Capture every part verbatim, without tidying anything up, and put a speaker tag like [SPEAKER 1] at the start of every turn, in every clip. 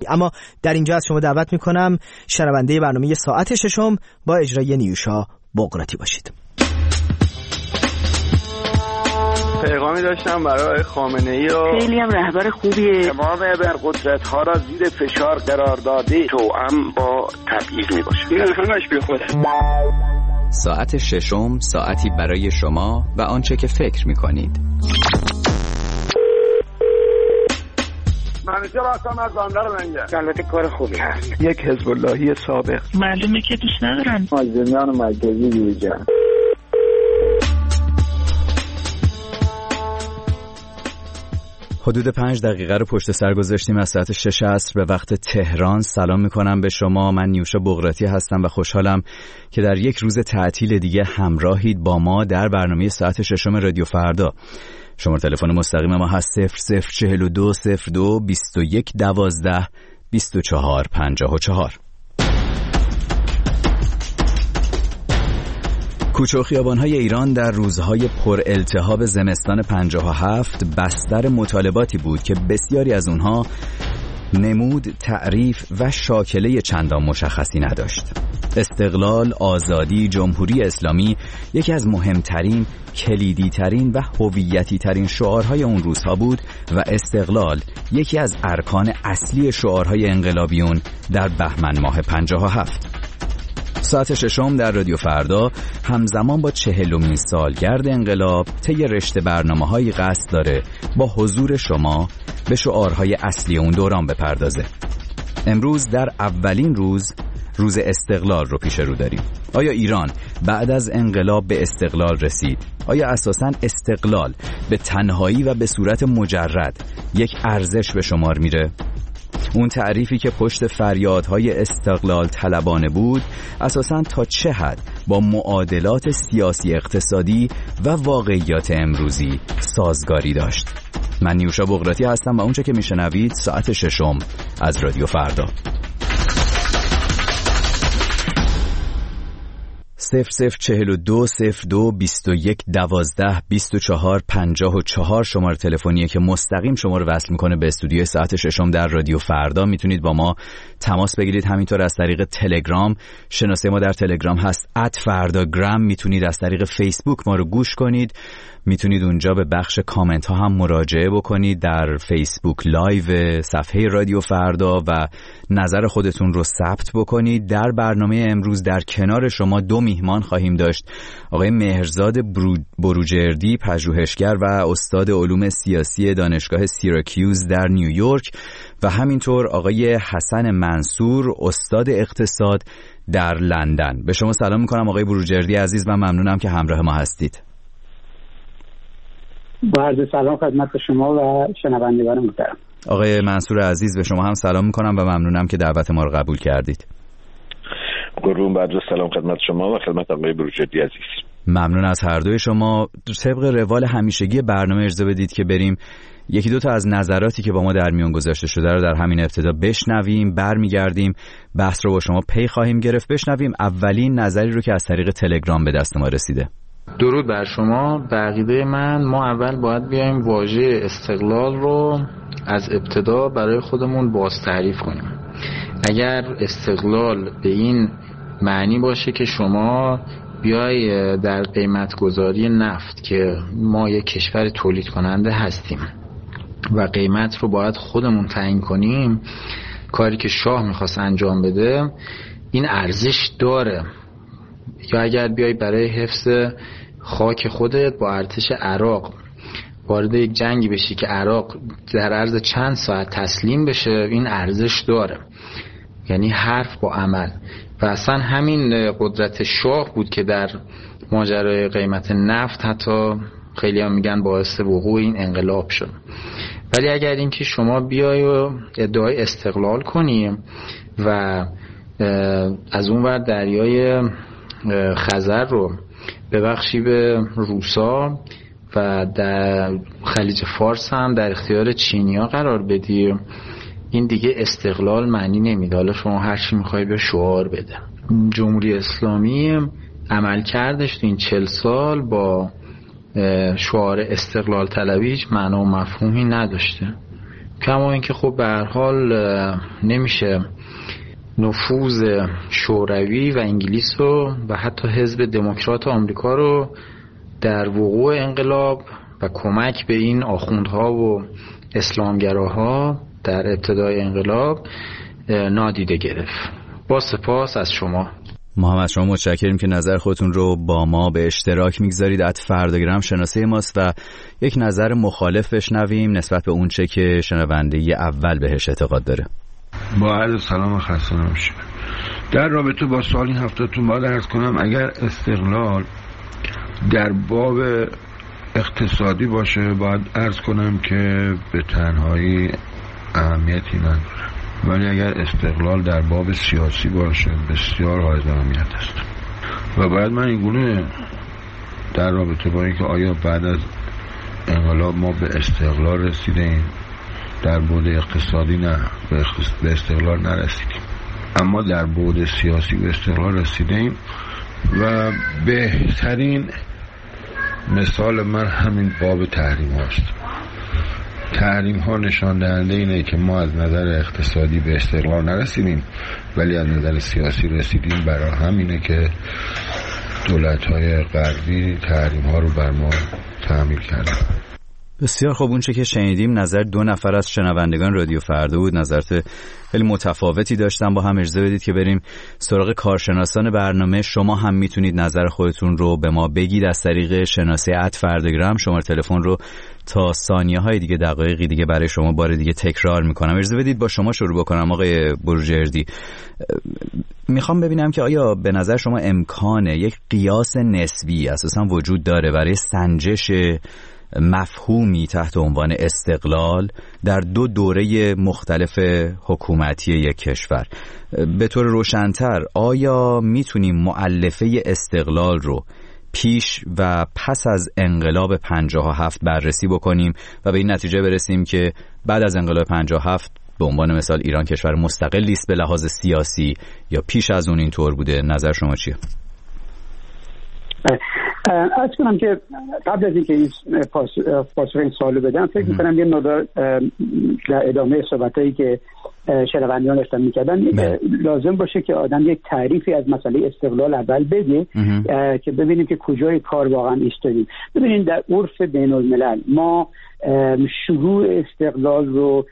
[SPEAKER 1] اما در اینجا از شما دعوت میکنم شنونده برنامه ساعت ششم با اجرای نیوشا بقراتی باشید.
[SPEAKER 2] پیغامی داشتم برای خامنه‌ای و
[SPEAKER 3] خیلی هم رهبر خوبیه.
[SPEAKER 4] تمام ابرقدرت ها را زیر فشار قرار داده، توأم با تبعیض می باشه.
[SPEAKER 2] این همش بی خوده.
[SPEAKER 5] ساعت ششم، ساعتی برای شما و آنچه که فکر می کنید.
[SPEAKER 4] منیجر هستم از بندر لنگر. البته کار خوبی هست.
[SPEAKER 2] یک حزب اللهی سابق.
[SPEAKER 3] معلومه که دوست ندارم.
[SPEAKER 4] مازندران مرکزی یوجا.
[SPEAKER 5] حدود پنج دقیقه رو پشت سر گذاشتیم از ساعت شش عصر به وقت تهران. سلام میکنم به شما. من نیوشا بقراتی هستم و خوشحالم که در یک روز تعطیل دیگه همراهید با ما در برنامه ساعت ششم رادیو فردا. شماره تلفن مستقیم ما هست صفر صفر چهل و دو صفر دو بیست و یک دوازده بیست و چهار پنجاه و چهار. کوچه و خیابان‌های ایران در روزهای پر التهاب زمستان پنجاه و هفت بستر مطالباتی بود که بسیاری از اونها نمود، تعریف و شاکله چندان مشخصی نداشت. استقلال، آزادی، جمهوری اسلامی یکی از مهمترین، کلیدی‌ترین و هویتی‌ترین شعارهای اون روزها بود و استقلال یکی از ارکان اصلی شعارهای انقلابیون در بهمن ماه پنجاه و هفت. ساعت ششم در رادیو فردا همزمان با چهلمین سالگرد انقلاب طی رشته برنامه‌هایی قصد داره با حضور شما به شعارهای اصلی اون دوران بپردازه. امروز در اولین روز روز استقلال رو پیش رو داریم. آیا ایران بعد از انقلاب به استقلال رسید؟ آیا اساساً استقلال به تنهایی و به صورت مجرد یک ارزش به شمار میره؟ اون تعریفی که پشت فریادهای استقلال طلبانه بود اساساً تا چه حد با معادلات سیاسی اقتصادی و واقعیات امروزی سازگاری داشت؟ من نیوشا بقراتی هستم و اونچه که میشنوید ساعت ششم از رادیو فردا. صفر صفر چهل و دو صفر دو بیست و یک دوازده بیست و چهار پنجاه و چهار شماره تلفنیه که مستقیم شما رو وصل میکنه به استودیوی ساعت ششم در رادیو فردا. میتونید با ما تماس بگیرید همینطور از طریق تلگرام. شناسه ما در تلگرام هست ات فرداگرام. میتونید از طریق فیسبوک ما رو گوش کنید. میتونید اونجا به بخش کامنت ها هم مراجعه بکنید در فیسبوک لایو صفحه رادیو فردا و نظر خودتون رو ثبت بکنید. در برنامه امروز در کنار شما دو میهمان خواهیم داشت: آقای مهرزاد بروجردی، پژوهشگر و استاد علوم سیاسی دانشگاه سیراکیوز در نیویورک و همینطور آقای حسن منصور، استاد اقتصاد در لندن. به شما سلام میکنم آقای بروجردی عزیز و ممنونم که همراه ما هستید.
[SPEAKER 6] با عرض سلام خدمت شما و شنوندگان محترم.
[SPEAKER 5] آقای منصور عزیز به شما هم سلام میکنم و ممنونم که دعوت ما رو قبول کردید.
[SPEAKER 4] قربون، با عرض سلام خدمت شما و خدمت آقای بروجردی عزیز.
[SPEAKER 5] ممنون از هر دوی شما. طبق روال همیشگی برنامه اجازه بدید که بریم یکی دو تا از نظراتی که با ما در میون گذاشته شده رو در همین ابتدا بشنویم. برمیگردیم بحث رو با شما پی خواهیم گرفت. بشنویم اولین نظری رو که از طریق تلگرام به دست ما رسیده.
[SPEAKER 7] درود بر شما. به عقیده من ما اول باید بیایم واژه استقلال رو از ابتدا برای خودمون باز تعریف کنیم. اگر استقلال به این معنی باشه که شما بیای در قیمت گذاری نفت که ما یک کشور تولید کننده هستیم و قیمت رو باید خودمون تعیین کنیم، کاری که شاه میخواست انجام بده، این ارزش داره. یا اگر بیای برای حفظ خاک خودت با ارتش عراق وارد یک جنگی بشی که عراق در عرض چند ساعت تسلیم بشه، این ارزش داره. یعنی حرف با عمل. و اصلا همین قدرت شاه بود که در ماجرای قیمت نفت حتی خیلی هم میگن باعث وقوع این انقلاب شد. ولی اگر اینکه شما بیای و ادعای استقلال کنی و از اون ور دریای خزر رو ببخشی به روسا و در خلیج فارس هم در اختیار چینیا قرار بدی، این دیگه استقلال معنی نمیده. حالا شما هر چی میخوای به شعار بده. جمهوری اسلامی عمل کردش تو این چل سال با شعار استقلال طلبی هیچ معنا و مفهومی نداشته. کما اینکه خب به هر حال نمیشه نفوذ شوروی و انگلیس رو و حتی حزب دموکرات آمریکا رو در وقوع انقلاب و کمک به این آخوندها و اسلامگراها در ابتدای انقلاب نادیده گرفت. با سپاس از شما.
[SPEAKER 5] ما هم از شما متشکریم که نظر خودتون رو با ما به اشتراک میگذارید. ات فرداگرام شناسه ماست و یک نظر مخالف بشنویم نسبت به اون چه که شنونده اول بهش اعتقاد داره.
[SPEAKER 8] با عرض سلام و خسته نباشید. در رابطه با سوال این هفتهتون باید عرض کنم اگر استقلال در باب اقتصادی باشه باید عرض کنم که به تنهایی اهمیتی نداره، ولی اگر استقلال در باب سیاسی باشه بسیار حائز اهمیت است و باید من این گونه در رابطه با اینکه آیا بعد از انقلاب ما به استقلال رسیدیم، در بعد اقتصادی نه به استقلال نرسیدیم، اما در بعد سیاسی به استقلال رسیدیم و بهترین مثال من همین باب تحریم هاست. تحریم ها نشان دهنده اینه که ما از نظر اقتصادی به استقلال نرسیدیم ولی از نظر سیاسی رسیدیم. برای همینه که دولت های غربی تحریم ها رو بر ما تحمیل کردن.
[SPEAKER 5] بسیار خوب. اون چه که شنیدیم نظر دو نفر از شنوندگان رادیو فردا بود. نظرات خیلی متفاوتی داشتن. با هم اجازه بدید که بریم سراغ کارشناسان برنامه. شما هم میتونید نظر خودتون رو به ما بگید از طریق شناسه ات فرداگرام. شماره تلفن رو تا ثانیه های دیگه دقایقی دیگه برای شما بار دیگه تکرار میکنم. اجازه بدید با شما شروع بکنم آقای بروجردی. میخوام ببینم که آیا به نظر شما امکانه یک قیاس نسبی اساسا وجود داره برای سنجش مفهومی تحت عنوان استقلال در دو دوره مختلف حکومتی یک کشور؟ به طور روشن‌تر آیا میتونیم مؤلفه استقلال رو پیش و پس از انقلاب پنجاه و هفت بررسی بکنیم و به این نتیجه برسیم که بعد از انقلاب پنجاه و هفت به عنوان مثال ایران کشور مستقلی است به لحاظ سیاسی یا پیش از اون اینطور بوده؟ نظر شما چیه؟
[SPEAKER 6] از کنم که قبل از اینکه این پاسخ این سوالو بدم فکر میکنم یه مقدار در ادامه صحبتایی که شنوندگان داشتن میکردن لازم باشه که آدم یک تعریفی از مسئله استقلال اول بده که ببینیم که کجای کار واقعا ایستادیم. ببینید در عرف بین الملل ما شروع استقلال رو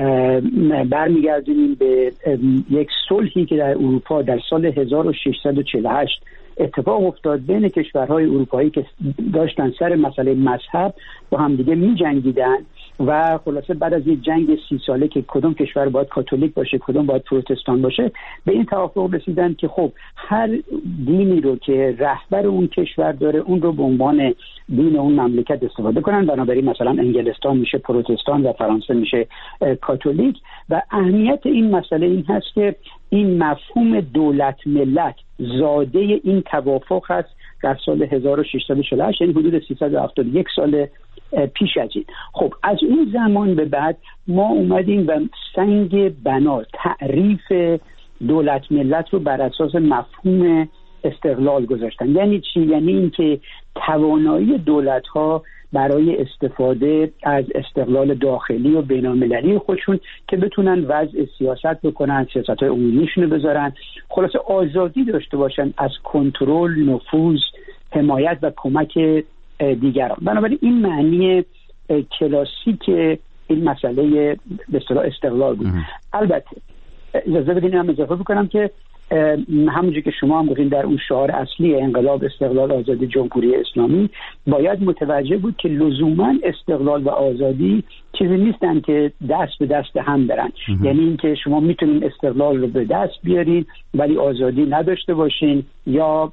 [SPEAKER 6] برمیگردونیم به یک صلحی که در اروپا در سال هزار و ششصد و چهل و هشت اتفاق افتاد بین کشورهای اروپایی که داشتن سر مسئله مذهب با هم دیگه می جنگیدن و خلاصه بعد از یک جنگ سی ساله که کدوم کشور باید کاتولیک باشه کدوم باید پروتستان باشه به این توافق رسیدن که خب هر دینی رو که رهبر اون کشور داره اون رو به عنوان دین اون مملکت استفاده کنن. بنابراین مثلا انگلستان میشه پروتستان و فرانسه میشه کاتولیک و اهمیت این مسئله این هست که این مفهوم دولت ملت زاده این توافق هست در سال هزار و ششصد و چهل و هشت، یعنی حدود سیصد و هفتاد و یک سال پیش از این. خب از اون زمان به بعد ما اومدیم و سنگ بنا تعریف دولت ملت رو بر اساس مفهوم استقلال گذاشتن. یعنی چی؟ یعنی اینکه توانایی دولت ها برای استفاده از استقلال داخلی و بین‌المللی خودشون که بتونن وضع سیاست بکنن، سیاست‌های عمومیشون رو بذارن، خلاصه آزادی داشته باشن از کنترل، نفوذ، حمایت و کمک دیگران. بنابراین این معنی کلاسیک این مسئله به اصطلاح استقلال بود. البته اجازه بدین هم اضافه بکنم که همونجور که شما هم گفتین در اون شعار اصلی انقلاب استقلال آزادی جمهوری اسلامی باید متوجه بود که لزوما استقلال و آزادی چیزی نیستن که دست به دست هم برن. یعنی اینکه شما میتونین استقلال رو به دست بیارین ولی آزادی نداشته باشین یا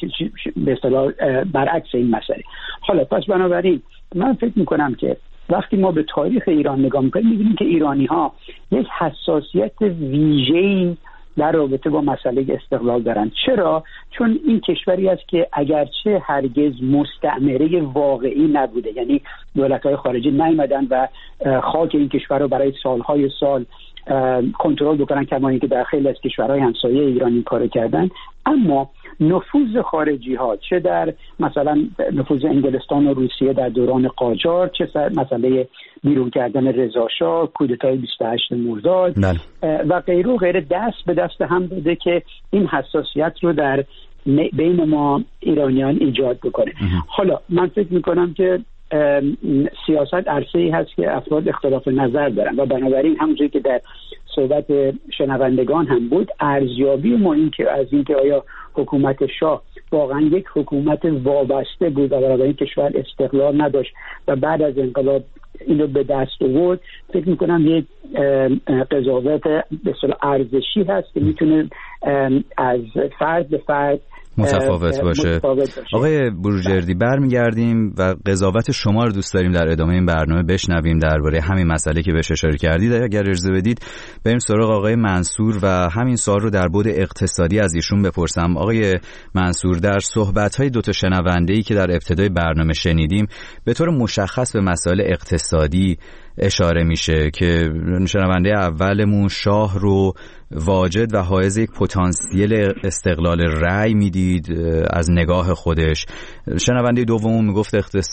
[SPEAKER 6] به اصطلاح برعکس این مسئله. حالا پس بنابراین من فکر میکنم که وقتی ما به تاریخ ایران نگاه میکنیم میبینیم که ایرانی ها یک حساسیت ویژه‌ای در رابطه با مسئله استقلال دارن. چرا؟ چون این کشوری است که اگرچه هرگز مستعمره واقعی نبوده، یعنی دولت‌های خارجی نیامدن و خاک این کشور رو برای سالهای سال کنترل بکنن کما اینکه در خیلی از کشورهای همسایه ایران این کارو کردن، اما نفوذ خارجی ها، چه در مثلا نفوذ انگلستان و روسیه در دوران قاجار، چه مسئله بیرون کردن رضا شاه، کودتای بیست و هشت مرداد و غیره و غیره، دست به دست هم بوده که این حساسیت رو در بین ما ایرانیان ایجاد بکنه. حالا من فکر میکنم که سیاست عرصه‌ای هست که افراد اختلاف نظر دارن و بنابراین همونجوری که در صحبت شنوندگان هم بود، ارزیابی ما این که از اینکه آیا حکومت شاه واقعا یک حکومت وابسته بود و برای این کشور استقلال نداشت و بعد از انقلاب اینو به دست آورد، فکر میکنم یک قضاوت به اصطلاح ارزشی هست که میتونه از فرد به فرد
[SPEAKER 5] متفاوت باشه. متفاوت باشه. آقای بروجردی برمیگردیم و قضاوت شما رو دوست داریم در ادامه این برنامه بشنویم درباره همین مسئله که بهش اشاره کردید. اگر اجازه بدید بریم سراغ آقای منصور و همین سوال رو در بعد اقتصادی از ایشون بپرسم. آقای منصور، در صحبت‌های دو تا شنونده‌ای که در ابتدای برنامه شنیدیم به طور مشخص به مسائل اقتصادی اشاره میشه که شنونده اولمون شاه رو واجد و حائز یک پتانسیل استقلال رأی میدید از نگاه خودش. شنونده دومون میگفت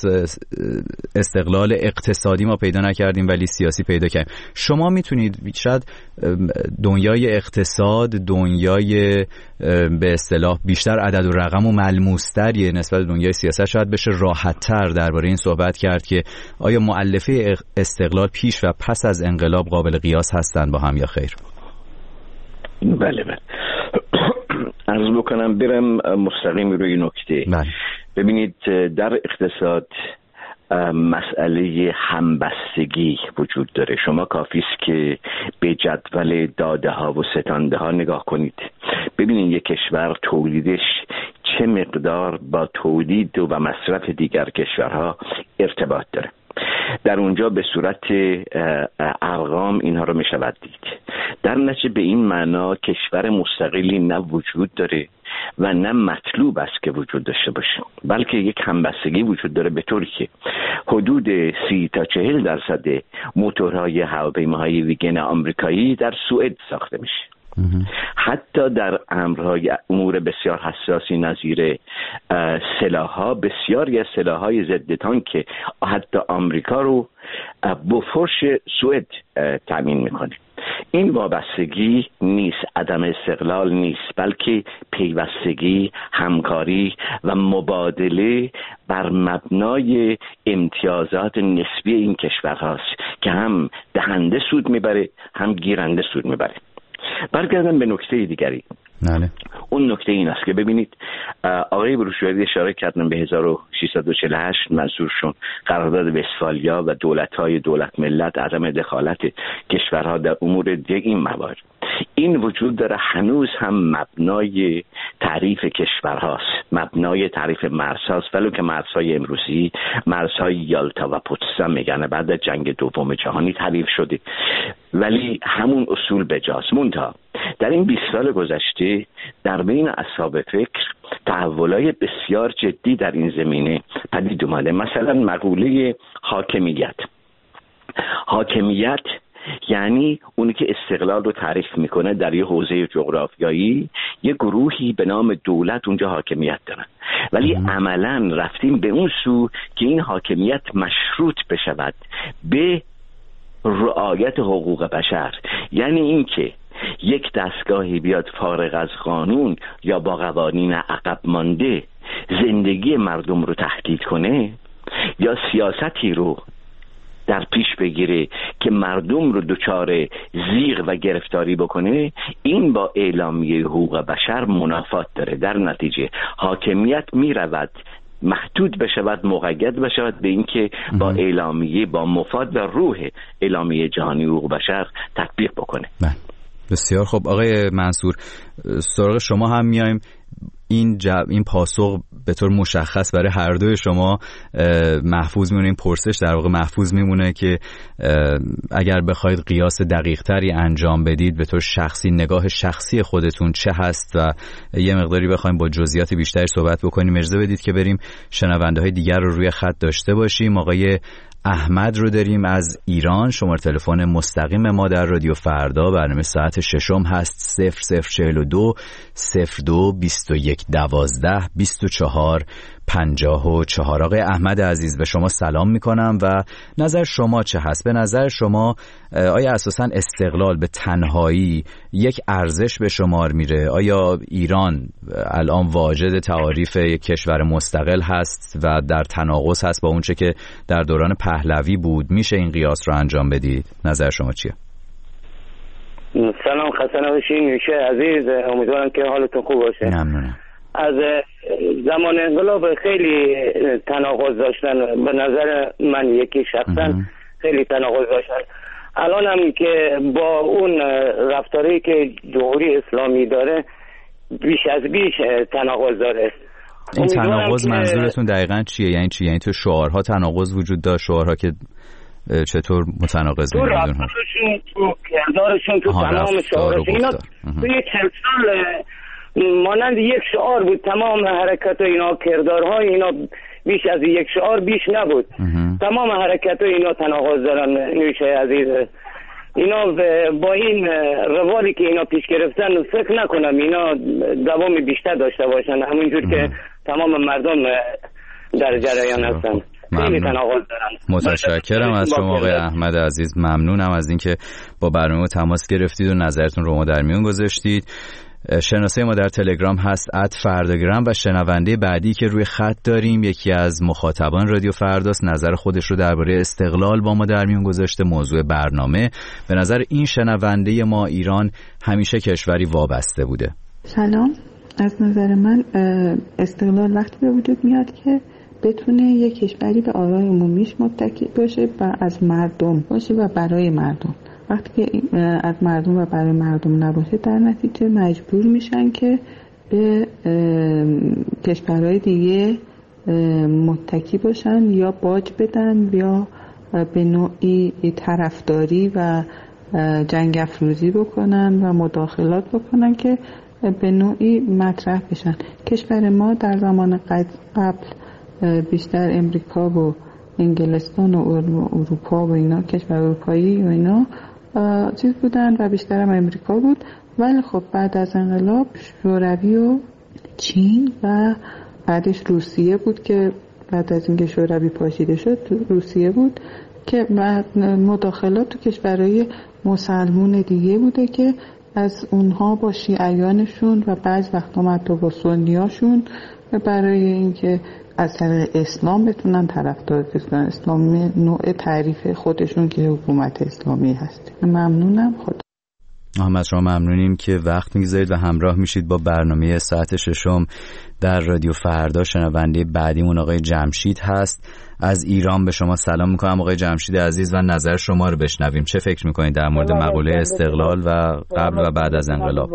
[SPEAKER 5] استقلال اقتصادی ما پیدا نکردیم ولی سیاسی پیدا کردیم. شما میتونید شاید دنیای اقتصاد دنیای به اصطلاح بیشتر عدد و رقم و ملموس‌تریه نسبت به دنیای سیاست، شاید بشه راحت‌تر درباره این صحبت کرد که آیا مؤلفه استقلال پیش و پس از انقلاب قابل قیاس هستند با هم یا خیر؟
[SPEAKER 4] بله بله عرض بکنم برم مستقیم روی نکته.
[SPEAKER 5] بله.
[SPEAKER 4] ببینید در اقتصاد مسئله همبستگی وجود داره. شما کافی است که به جدول داده ها و ستانده ها نگاه کنید، ببینید یک کشور تولیدش چه مقدار با تولید و مصرف دیگر کشورها ارتباط داره. در اونجا به صورت ارقام اینها رو می شود دید. در نتیجه به این معنا کشور مستقلی نه وجود داره و نه مطلوب است که وجود داشته باشه، بلکه یک همبستگی وجود داره به طوری که حدود سی تا چهل درصد موتورهای هواپیماهای ویگن آمریکایی در سوئد ساخته میشه. حتی در امرهای امور بسیار حساسی نظیر سلاح‌ها، بسیاری از سلاح‌های ضد تانک حتی آمریکا رو بوفورس سوئد تامین میکنه. این وابستگی نیست، عدم استقلال نیست، بلکه پیوستگی، همکاری و مبادله بر مبنای امتیازات نسبی این کشور هاست که هم دهنده سود میبره هم گیرنده سود میبره. برگردم به نکته دیگری.
[SPEAKER 5] نه.
[SPEAKER 4] اون نکته این است که ببینید آقای بروجردی اشاره کردن به هزار و ششصد و چهل و هشت منظورشون قرارداد وستفالیا و دولت‌های دولت ملت، عدم دخالت کشورها در امور دیگه. این موارد این وجود داره، هنوز هم مبنای تعریف کشورهاست، مبنای تعریف مرزهاست، ولو که مرزهای امروزی مرزهای یالتا و پوتسدام میگن بعد از جنگ دوم جهانی تعریف شده، ولی همون اصول بجاست. منتها در این بیست سال گذشته در بین اصحاب فکر تحولای بسیار جدی در این زمینه پدید اومده. مثلا مقوله حاکمیت. حاکمیت یعنی اونی که استقلال رو تعریف میکنه در یه حوزه جغرافیایی، یه گروهی به نام دولت اونجا حاکمیت دارن، ولی عملاً رفتیم به اون سو که این حاکمیت مشروط بشود به رعایت حقوق بشر. یعنی این که یک دستگاهی بیاد فارغ از قانون یا با قوانین عقب مانده زندگی مردم رو تهدید کنه یا سیاستی رو در پیش بگیره که مردم رو دچار زیغ و گرفتاری بکنه، این با اعلامیه حقوق بشر منافات داره. در نتیجه حاکمیت می رود محدود بشود، مقید بشود به اینکه با اعلامیه با مفاد و روح اعلامیه جهانی حقوق بشر تطبیق بکنه.
[SPEAKER 5] بسیار خب آقای منصور، سراغ شما هم میایم. این جب... این پاسخ به طور مشخص برای هر دوی شما محفوظ میمونه، این پرسش در واقع محفوظ میمونه که اگر بخواید قیاس دقیق تری انجام بدید به طور شخصی، نگاه شخصی خودتون چه هست و یه مقداری بخوایم با جزئیات بیشتری صحبت بکنیم. اجازه بدید که بریم شنونده های دیگر رو روی خط داشته باشیم. آقای احمد رو داریم از ایران. شماره تلفن مستقیم ما در رادیو فردا برنامه ساعت ششم هست صفر صفر چهل و دو صفر دو بیست و یک دوازده بیست و چهار پنجاه و چهار. آقای احمد عزیز به شما سلام میکنم و نظر شما چه هست؟ به نظر شما آیا اساساً استقلال به تنهایی یک ارزش به شمار میره؟ آیا ایران الان واجد تعاریف یک کشور مستقل هست و در تناقض هست با اونچه که در دوران پهلوی بود؟ میشه این قیاس رو انجام بدید؟ نظر شما چیه؟
[SPEAKER 9] سلام، خسته نباشین میشه عزیز، امیدوارم که حالتون خوب باشه.
[SPEAKER 5] ممنونم.
[SPEAKER 9] از زمان انقلاب خیلی تناقض داشتن، به نظر من یکی شخصا خیلی تناقض داشتن. الان هم که با اون رفتاری که جمهوری اسلامی داره بیش از بیش تناقض داره.
[SPEAKER 5] این تناقض منظورتون دقیقاً چیه؟ یعنی چی؟ یعنی تو شعارها تناقض وجود داشت، شعارها که چطور متناقض
[SPEAKER 9] تو رفتارشون، تو کردارشون، تو تمام شعارشون، اینا توی چند سال مانند یک شعار بود. تمام حرکت اینا، کردارهای اینا بیش از یک شعار بیش نبود. تمام حرکت اینا تناقض دارن نوشه عزیز. اینا با این روالی که اینا پیش گرفتن فکر نکنم اینا دوام بیشتر داشته باشن، همونجور که تمام مردم در جریان هستن. خیلی تناقض دارن.
[SPEAKER 5] متشکرم از شما آقای احمد عزیز، ممنونم از اینکه با برنامه تماس گرفتید و نظرتون رو ما در میون گذاشتید. شناسه ما در تلگرام هست ات فرداگرام و شنونده بعدی که روی خط داریم یکی از مخاطبان رادیو فرداست، نظر خودش رو درباره استقلال با ما در میون گذاشته، موضوع برنامه. به نظر این شنونده ما ایران همیشه کشوری وابسته بوده.
[SPEAKER 10] سلام، از نظر من استقلال وقتی به وجود میاد که بتونه یک کشوری به آرای عمومیش متکی باشه و از مردم باشه و برای مردم. وقتی که از مردم و برای مردم نباشه در نتیجه مجبور میشن که به کشورهای دیگه متکی باشن یا باج بدن یا به نوعی طرفداری و جنگ افروزی بکنن و مداخلات بکنن که به نوعی مطرح بشن. کشور ما در زمان قبل بیشتر امریکا و انگلستان و اروپا و اینا، کشور اروپایی و اینا چیز بودن و بیشتر هم امریکا بود، ولی خب بعد از انقلاب شوروی و چین و بعدش روسیه بود که بعد از اینکه شوروی پاشیده شد روسیه بود که مداخلات تو کشورهای مسلمون دیگه بوده که از اونها با شیعیانشون و بعض وقتا حتی با سنیاشون برای اینکه از طریق اسلام بتونن طرفدار کنن اسلامی، نوع تعریف خودشون که حکومت اسلامی هست. ممنونم. خدا
[SPEAKER 5] احمد شما ممنونیم که وقت میگذارید و همراه میشید با برنامه ساعت ششم در رادیو فردا. شنونده بعدیمون آقای جمشید هست از ایران. به شما سلام میکنم آقای جمشید عزیز و نظر شما رو بشنویم. چه فکر میکنید در مورد مقوله استقلال و قبل و بعد از انقلاب؟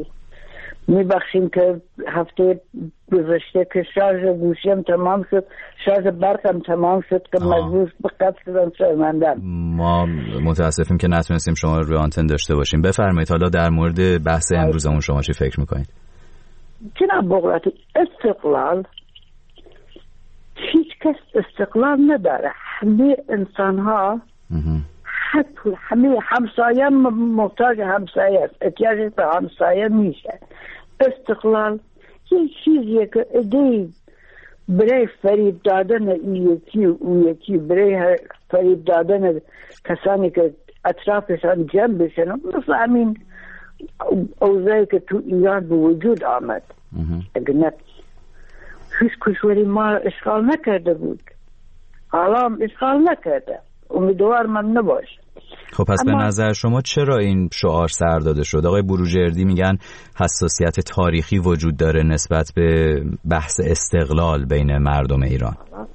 [SPEAKER 11] میبخشیم که هفته گذشته که شارژ گوشیم تمام شد، شارژ برقم تمام شد که مجبور به قطع شدم شرمندم.
[SPEAKER 5] ما متاسفیم که نتونستیم شما رو روی آنتن داشته باشیم. بفرمایید حالا در مورد بحث امروزمون شما چی فکر میکنید؟
[SPEAKER 11] جناب بغراتی، استقلال هیچ کس استقلال نداره. همه انسان ها حتی همه همسایه محتاج همسایه است، احتیاج به همسایه میشه. استقلال یه چیزیه که ایده برای فریب دادن این یکی و یکی، برای فریب دادن کسانی که اطرافشان جمع بشن، مثل همین اوضاعی که تو ایران به وجود آمد. اگر نه هیچ کشوری ما اشغال نکرده بود، حالا هم اشغال نکرده، امیدوار من نباشه.
[SPEAKER 5] خب پس به نظر شما چرا این شعار سر داده شد؟ آقای بروجردی میگن حساسیت تاریخی وجود داره نسبت به بحث استقلال بین مردم ایران.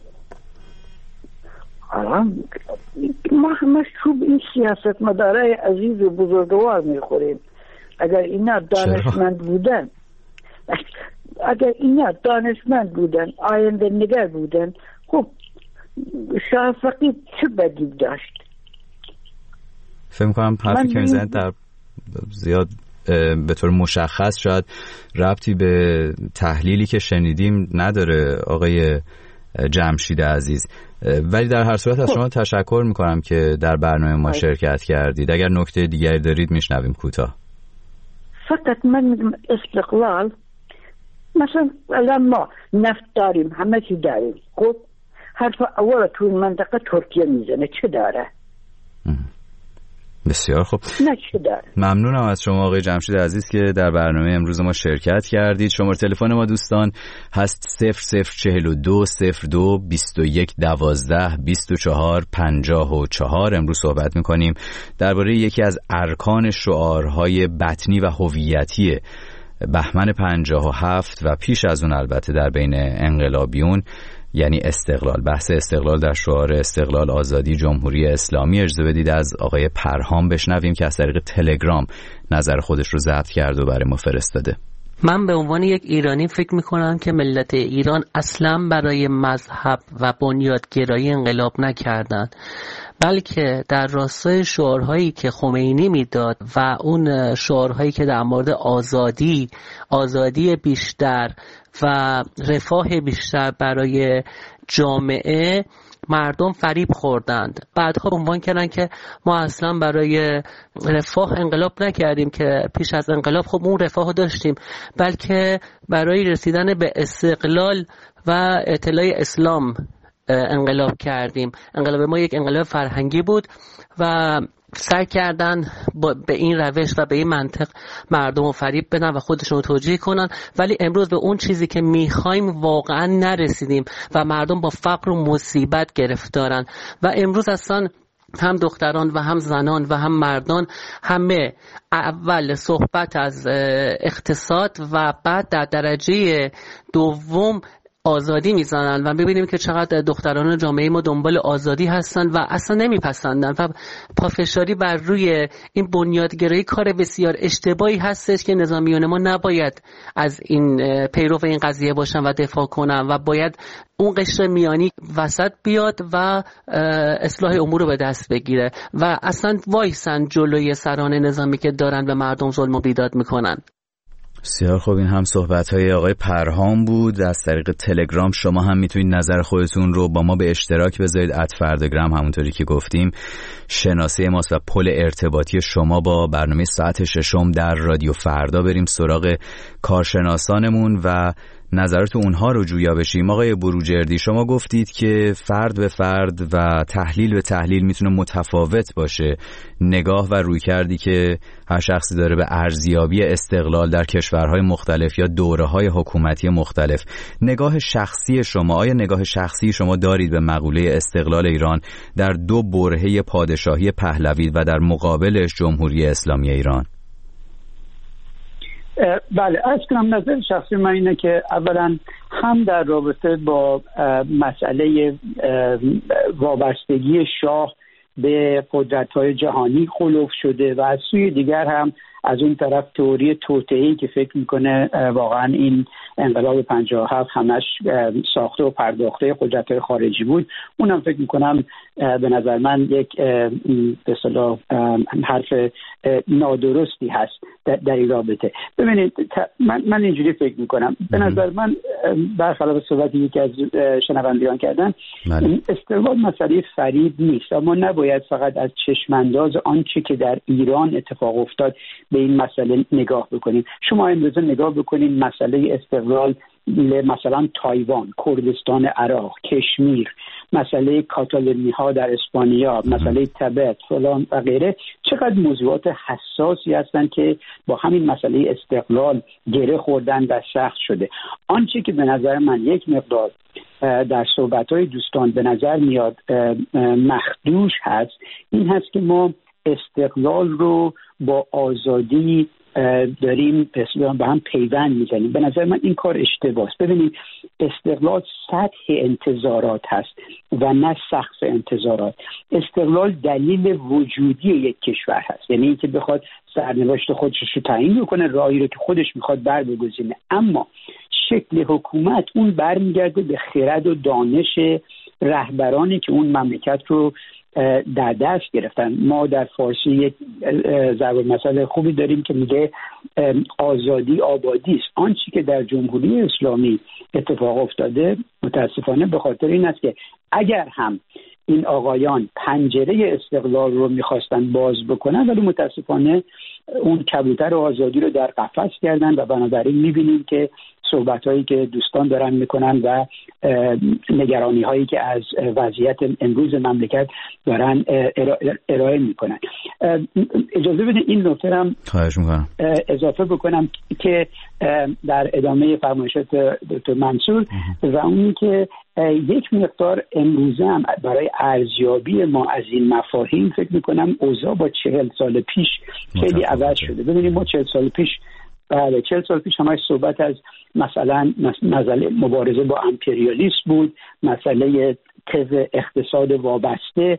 [SPEAKER 11] الان ما همش خوب این سیاست مداره عزیز و بزرگوار میخوریم. اگر اینا دانشمند بودن اگر اینا دانشمند بودن، آینده نگر بودن، خب شاه فقید چه بدی داشت؟
[SPEAKER 5] فکر می‌کنم حرفی که می‌زنید در زیاد به طور مشخص شاید ربطی به تحلیلی که شنیدیم نداره. آقای جمشید عزیز، ولی در هر صورت از شما تشکر میکنم که در برنامه ما شرکت کردید. اگر نکته دیگری دارید میشنویم کوتاه.
[SPEAKER 11] فقط من میگم استقلال، مثلا الان ما نفت داریم، همه چی داریم، خب حرف اول تو این منطقه ترکیه میزنه، چه داره؟
[SPEAKER 5] بسیار خوب،
[SPEAKER 11] نه چه داره.
[SPEAKER 5] ممنونم از شما آقای جمشید عزیز که در برنامه امروز ما شرکت کردید. شماره تلفن ما دوستان هست صفر صفر چهل و دو صفر دو بیست و یک دوازده بیست و چهار پنجاه و چهار. امروز صحبت میکنیم درباره یکی از ارکان شعارهای بطنی و هویتی بهمن پنجاه و هفت و پیش از اون البته در بین انقلابیون، یعنی استقلال. بحث استقلال در شعار استقلال، آزادی، جمهوری اسلامی. اجازه بدید از آقای پرهام بشنویم که از طریق تلگرام نظر خودش رو ضبط کرد و برای ما فرستاده.
[SPEAKER 12] من به عنوان یک ایرانی فکر میکنم که ملت ایران اصلا برای مذهب و بنیادگرایی انقلاب نکردند، بلکه در راستای شعارهایی که خمینی میداد و اون شعارهایی که در مورد آزادی، آزادی بیشتر و رفاه بیشتر برای جامعه، مردم فریب خوردند. بعدها عنوان کردن که ما اصلا برای رفاه انقلاب نکردیم، که پیش از انقلاب خب اون رفاه داشتیم، بلکه برای رسیدن به استقلال و اطلاع اسلام انقلاب کردیم. انقلاب ما یک انقلاب فرهنگی بود و سعی کردن به این روش و به این منطق مردم رو فریب بدن و خودشون رو توجیه کنن، ولی امروز به اون چیزی که میخوایم واقعا نرسیدیم و مردم با فقر و مصیبت گرفتارن و امروز اصلا هم دختران و هم زنان و هم مردان همه اول صحبت از اقتصاد و بعد در درجه دوم آزادی میزنن و میبینیم که چقدر دختران جامعه ما دنبال آزادی هستن و اصلا نمیپسندن و پافشاری بر روی این بنیادگرایی کار بسیار اشتباهی هستش که نظامیون ما نباید از این پیرو این قضیه باشن و دفاع کنن و باید اون قشر میانی وسط بیاد و اصلاح امور رو به دست بگیره و اصلا وایسن جلوی سران نظامی که دارن به مردم ظلم و بیداد میکنن.
[SPEAKER 5] بسیار خوب، این هم صحبت‌های آقای پرهام بود. از طریق تلگرام شما هم میتونید نظر خودتون رو با ما به اشتراک بذارید. ات فرداگرام همونطوری که گفتیم شناسه ماست و پل ارتباطی شما با برنامه ساعت ششم در رادیو فردا. بریم سراغ کارشناسانمون و نظرات اونها رو جویا بشیم. آقای بروجردی، شما گفتید که فرد به فرد و تحلیل به تحلیل میتونه متفاوت باشه، نگاه و رویکردی که هر شخصی داره به ارزیابی استقلال در کشورهای مختلف یا دوره‌های حکومتی مختلف. نگاه شخصی شما، آیا نگاه شخصی شما دارید به مقوله استقلال ایران در دو برهه پادشاهی پهلوی و در مقابلش جمهوری اسلامی ایران؟
[SPEAKER 6] بله، از کنم نظر شخصی من اینه که اولا هم در رابطه با مسئله وابستگی شاه به قدرت‌های جهانی خلوف شده و از سوی دیگر هم از اون طرف تئوری توطئه‌ای که فکر میکنه واقعا این انقلاب پنجاه و هفت همش ساخته و پرداخته قدرت‌های خارجی بود، اونم فکر میکنم به نظر من یک به اصطلاح حرف نادرستی هست در این رابطه. ببینید من من اینجوری فکر میکنم، به نظر من برخلاف صحبتی که از شنوندگان کردن، استقلال مسئله فریب نیست، اما نباید فقط از چشمانداز آنچه که در ایران اتفاق افتاد به این مسئله نگاه بکنیم. شما امروز نگاه بکنید مسئله استقلال مثلا تایوان، کردستان عراق، کشمیر، مسئله کاتالونی ها در اسپانیا، مسئله تبت فلان و غیره، چقدر موضوعات حساسی هستند که با همین مسئله استقلال گره خوردن و سخت شده. آنچه که به نظر من یک مقدار در صحبت‌های دوستان به نظر میاد مخدوش هست، این هست که ما استقلال رو با آزادی داریم به هم پیوند میزنیم. به نظر من این کار اشتباهه. ببینید استقلال سطح انتظارات هست و نه سقف انتظارات. استقلال دلیل وجودی یک کشور هست، یعنی اینکه بخواد سرنوشت خودش رو تعیین بکنه، راهی رو که خودش میخواد بر بگزینه، اما شکل حکومت اون برمیگرده به خرد و دانش رهبرانی که اون مملکت رو در دست گرفتن. ما در فارسی یک ضرب المثل خوبی داریم که میگه آزادی آبادی است. آنچه که در جمهوری اسلامی اتفاق افتاده متاسفانه به خاطر این است که اگر هم این آقایان پنجره استقلال رو میخواستن باز بکنن، ولی متاسفانه اون کبوتر آزادی رو در قفس کردن و بنابراین میبینیم که صحبت هایی که دوستان دارن میکنن و نگرانی هایی که از وضعیت امروز مملکت دارن ارائه میکنن. اجازه بدید این نکته هم اضافه بکنم که در ادامه فرمایشات دکتر منصور و اونی که یک مقدار امروزه هم برای ارزیابی ما از این مفاهیم فکر میکنم اوضاع با چهل سال پیش خیلی عوض شده. ببینید ما چهل سال پیش بله چهل سال پیش همش صحبت از مثلا مسئله مبارزه با امپریالیسم بود، مسئله تز اقتصاد وابسته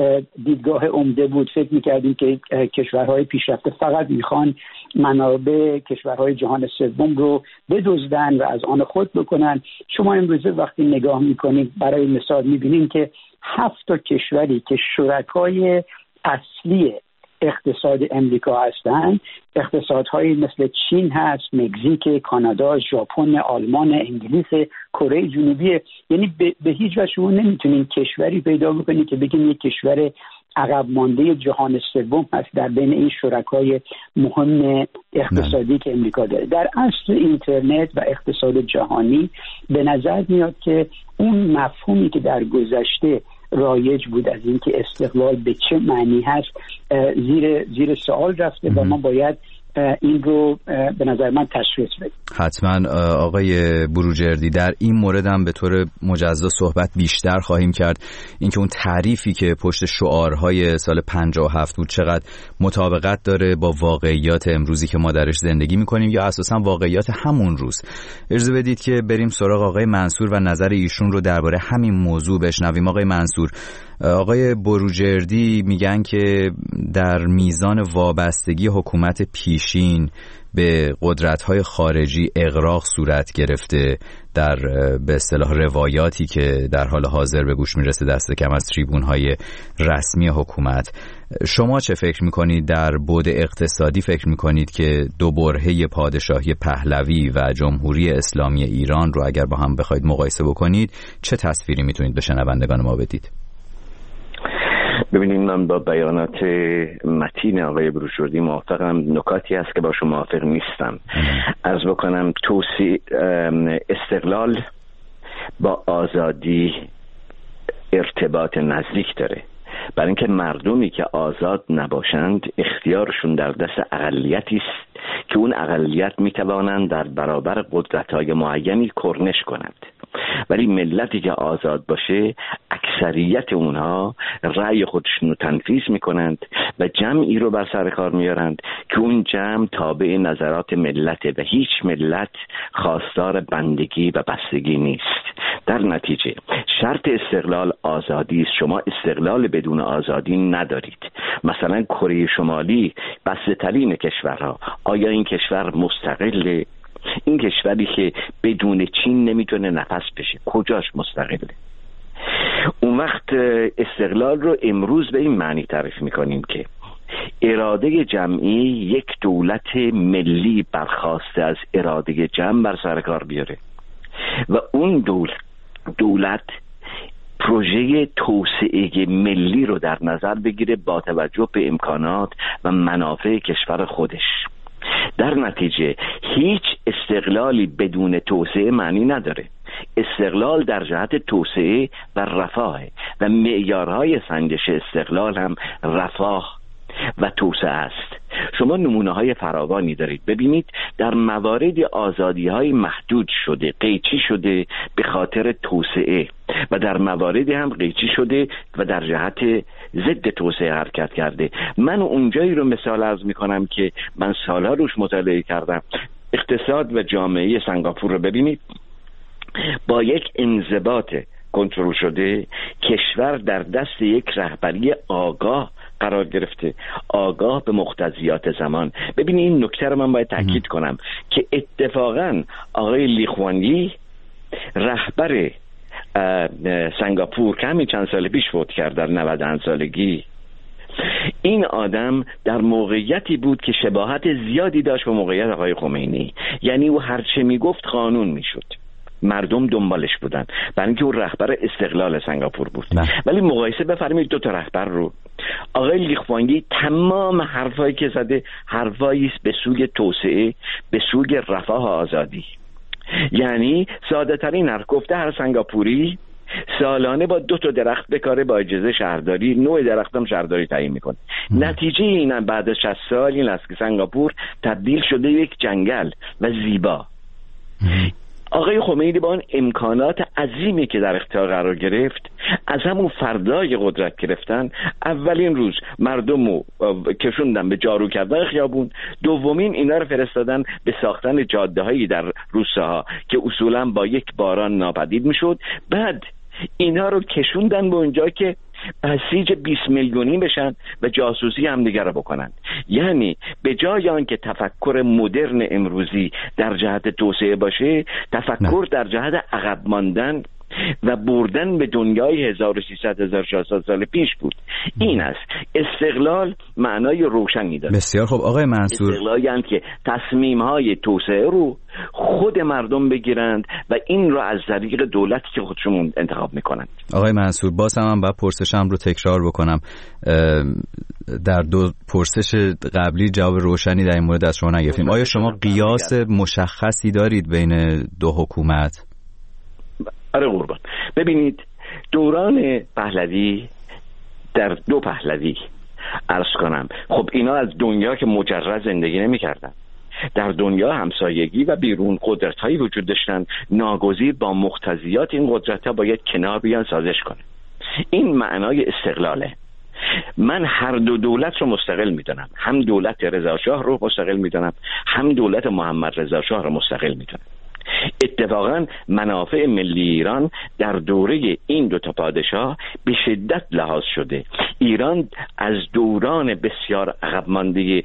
[SPEAKER 6] دیدگاه عمده بود. فکر میکردیم که کشورهای پیشرفته فقط میخوان منابع کشورهای جهان سوم رو بدزدن و از آن خود بکنن. شما امروزه وقتی نگاه میکنید برای مثال میبینید که هفت تا کشوری که شرکای اصلی اقتصاد امریکا هستند، اقتصادهایی مثل چین هست، مکزیک، کانادا، ژاپن، آلمان، انگلیس، کره جنوبی. یعنی به, به هیچ وجه شما نمیتونین کشوری پیدا بکنید که بگین یک کشور عقب مانده جهان سوم هست در بین این شرکای مهم اقتصادی که امریکا داره. در اصل اینترنت و اقتصاد جهانی به نظر میاد که اون مفهومی که در گذشته رایج بود از اینکه استقلال به چه معنی هست زیر زیر سوال رفته و ما باید این رو به نظر من تشخیص بدیم.
[SPEAKER 5] حتما آقای بروجردی در این مورد هم به طور مجزا صحبت بیشتر خواهیم کرد، اینکه اون تعریفی که پشت شعارهای سال پنجاه و هفت بود چقدر مطابقت داره با واقعیات امروزی که ما درش زندگی میکنیم یا اساسا واقعیات همون روز. اجازه بدید که بریم سراغ آقای منصور و نظر ایشون رو درباره همین موضوع بشنویم. آقای منصور، آقای بروجردی میگن که در میزان وابستگی حکومت پیشین به قدرت‌های خارجی اغراق صورت گرفته در به اصطلاح روایاتی که در حال حاضر به گوش میرسه دست کم از تریبون‌های رسمی حکومت. شما چه فکر میکنید در بعد اقتصادی؟ فکر میکنید که دو برهه پادشاهی پهلوی و جمهوری اسلامی ایران رو اگر با هم بخواید مقایسه بکنید چه تصویری میتونید به شنوندگان ما بدید؟
[SPEAKER 4] ببینید، من با بیانات متین آقای بروجردی موافقم. نکاتی هست که با شما موافق نیستم. عرض بکنم توسعه استقلال با آزادی ارتباط نزدیک داره، برای اینکه مردمی که آزاد نباشند اختیارشون در دست اقلیتی است که اون اقلیت میتوانند در برابر قدرت‌های معینی کرنش کنند، ولی ملتی که آزاد باشه اکثریت اونها رأی خودشون رو تنفیذ میکنند و جمعی رو بر سر کار میارند که اون جمع تابع نظرات ملته و هیچ ملت خواستار بندگی و بستگی نیست. در نتیجه شرط استقلال آزادی است. شما استقلال بدون آزادی ندارید. مثلا کره شمالی بسته ترین کشورها، آیا این کشور مستقله؟ این کشوری که بدون چین نمیتونه نفس بشه کجاش مستقله؟ اون وقت استقلال رو امروز به این معنی تعریف میکنیم که اراده جمعی یک دولت ملی برخواسته از اراده جمع بر سر کار بیاره و اون دولت دولت پروژه توسعه ملی رو در نظر بگیره با توجه به امکانات و منافع کشور خودش. در نتیجه هیچ استقلالی بدون توسعه معنی نداره. استقلال در جهت توسعه و رفاه و معیارهای سنجش استقلال هم رفاه و توسعه است. شما نمونه های فراوانی دارید. ببینید در موارد آزادی های محدود شده، قیچی شده به خاطر توسعه و در مواردی هم قیچی شده و در جهت ضد توسعه حرکت کرده. من اونجایی رو مثال عرض میکنم که من سالها روش مطالعه کردم. اقتصاد و جامعه سنگاپور رو ببینید، با یک انضباط کنترل شده کشور در دست یک رهبری آگاه قرار گرفته، آگاه به مقتضیات زمان. ببینید این نکته رو من باید تاکید کنم که اتفاقا آقای لی خوان یی رهبر سنگاپور که همین چند سال پیش فوت کرد در نود و اند سالگی، این آدم در موقعیتی بود که شباهت زیادی داشت به موقعیت آقای خمینی. یعنی او هرچه میگفت قانون میشد، مردم دنبالش بودن، برای اینکه او رهبر استقلال سنگاپور بود. نه. ولی مقایسه بفرمایید دو تا رهبر رو. آقای لیخوانگی تمام حرفایی که زده حرفایی است به سوی توسعه، به سوی رفاه و آزادی. یعنی ساده ترین حرف گفته هر سنگاپوری سالانه با دو تا درخت بکاره با اجازه شهرداری، نوع درخت هم شهرداری تعیین میکنه. نتیجه این بعد از شصت سال این است که سنگاپور تبدیل شده یک جنگل و زیبا. آقای خمینی با اون امکانات عظیمی که در اختیار قرار گرفت، از همون فردای قدرت گرفتن، اولین روز مردم رو کشوندن به جارو کردن خیابون، دومین اینا رو فرستادن به ساختن جاده هایی در روستاها که اصولا با یک باران ناپدید میشد. بعد اینا رو کشوندن به اونجا که بسیج بیست میلیونی بشن و جاسوسی همدیگه رو بکنن. یعنی به جای آنکه تفکر مدرن امروزی در جهت توسعه باشه، تفکر نه. در جهت عقب ماندن و بردن به دنیای هزار و سیصد هزار و ششصد سال پیش بود. این است استقلال معنای روشنی داره.
[SPEAKER 5] بسیار خب آقای منصور،
[SPEAKER 4] استقلال یعنی که تصمیم‌های توسعه رو خود مردم بگیرند و این رو از طریق دولتی که خودشون انتخاب میکنند.
[SPEAKER 5] آقای منصور، باز هم باید پرسشم رو تکرار بکنم. در دو پرسش قبلی جواب روشنی در این مورد از شما نگرفتیم. آیا شما قیاس مشخصی دارید بین دو حکومت؟
[SPEAKER 4] آره قربان، ببینید دوران پهلوی در دو پهلوی عرض کنم، خب اینا از دنیا که مجرد زندگی نمی کردن، در دنیا همسایگی و بیرون قدرت هایی وجود داشتن، ناگزیر با مقتضیات این قدرت ها باید کنار بیان سازش کنه. این معنای استقلاله. من هر دو دولت رو مستقل میدونم، هم دولت رضا شاه رو مستقل میدونم، هم دولت محمد رضا شاه رو مستقل میدونم. اتفاقا منافع ملی ایران در دوره این دو تا پادشاه به شدت لحاظ شده. ایران از دوران بسیار عقب مانده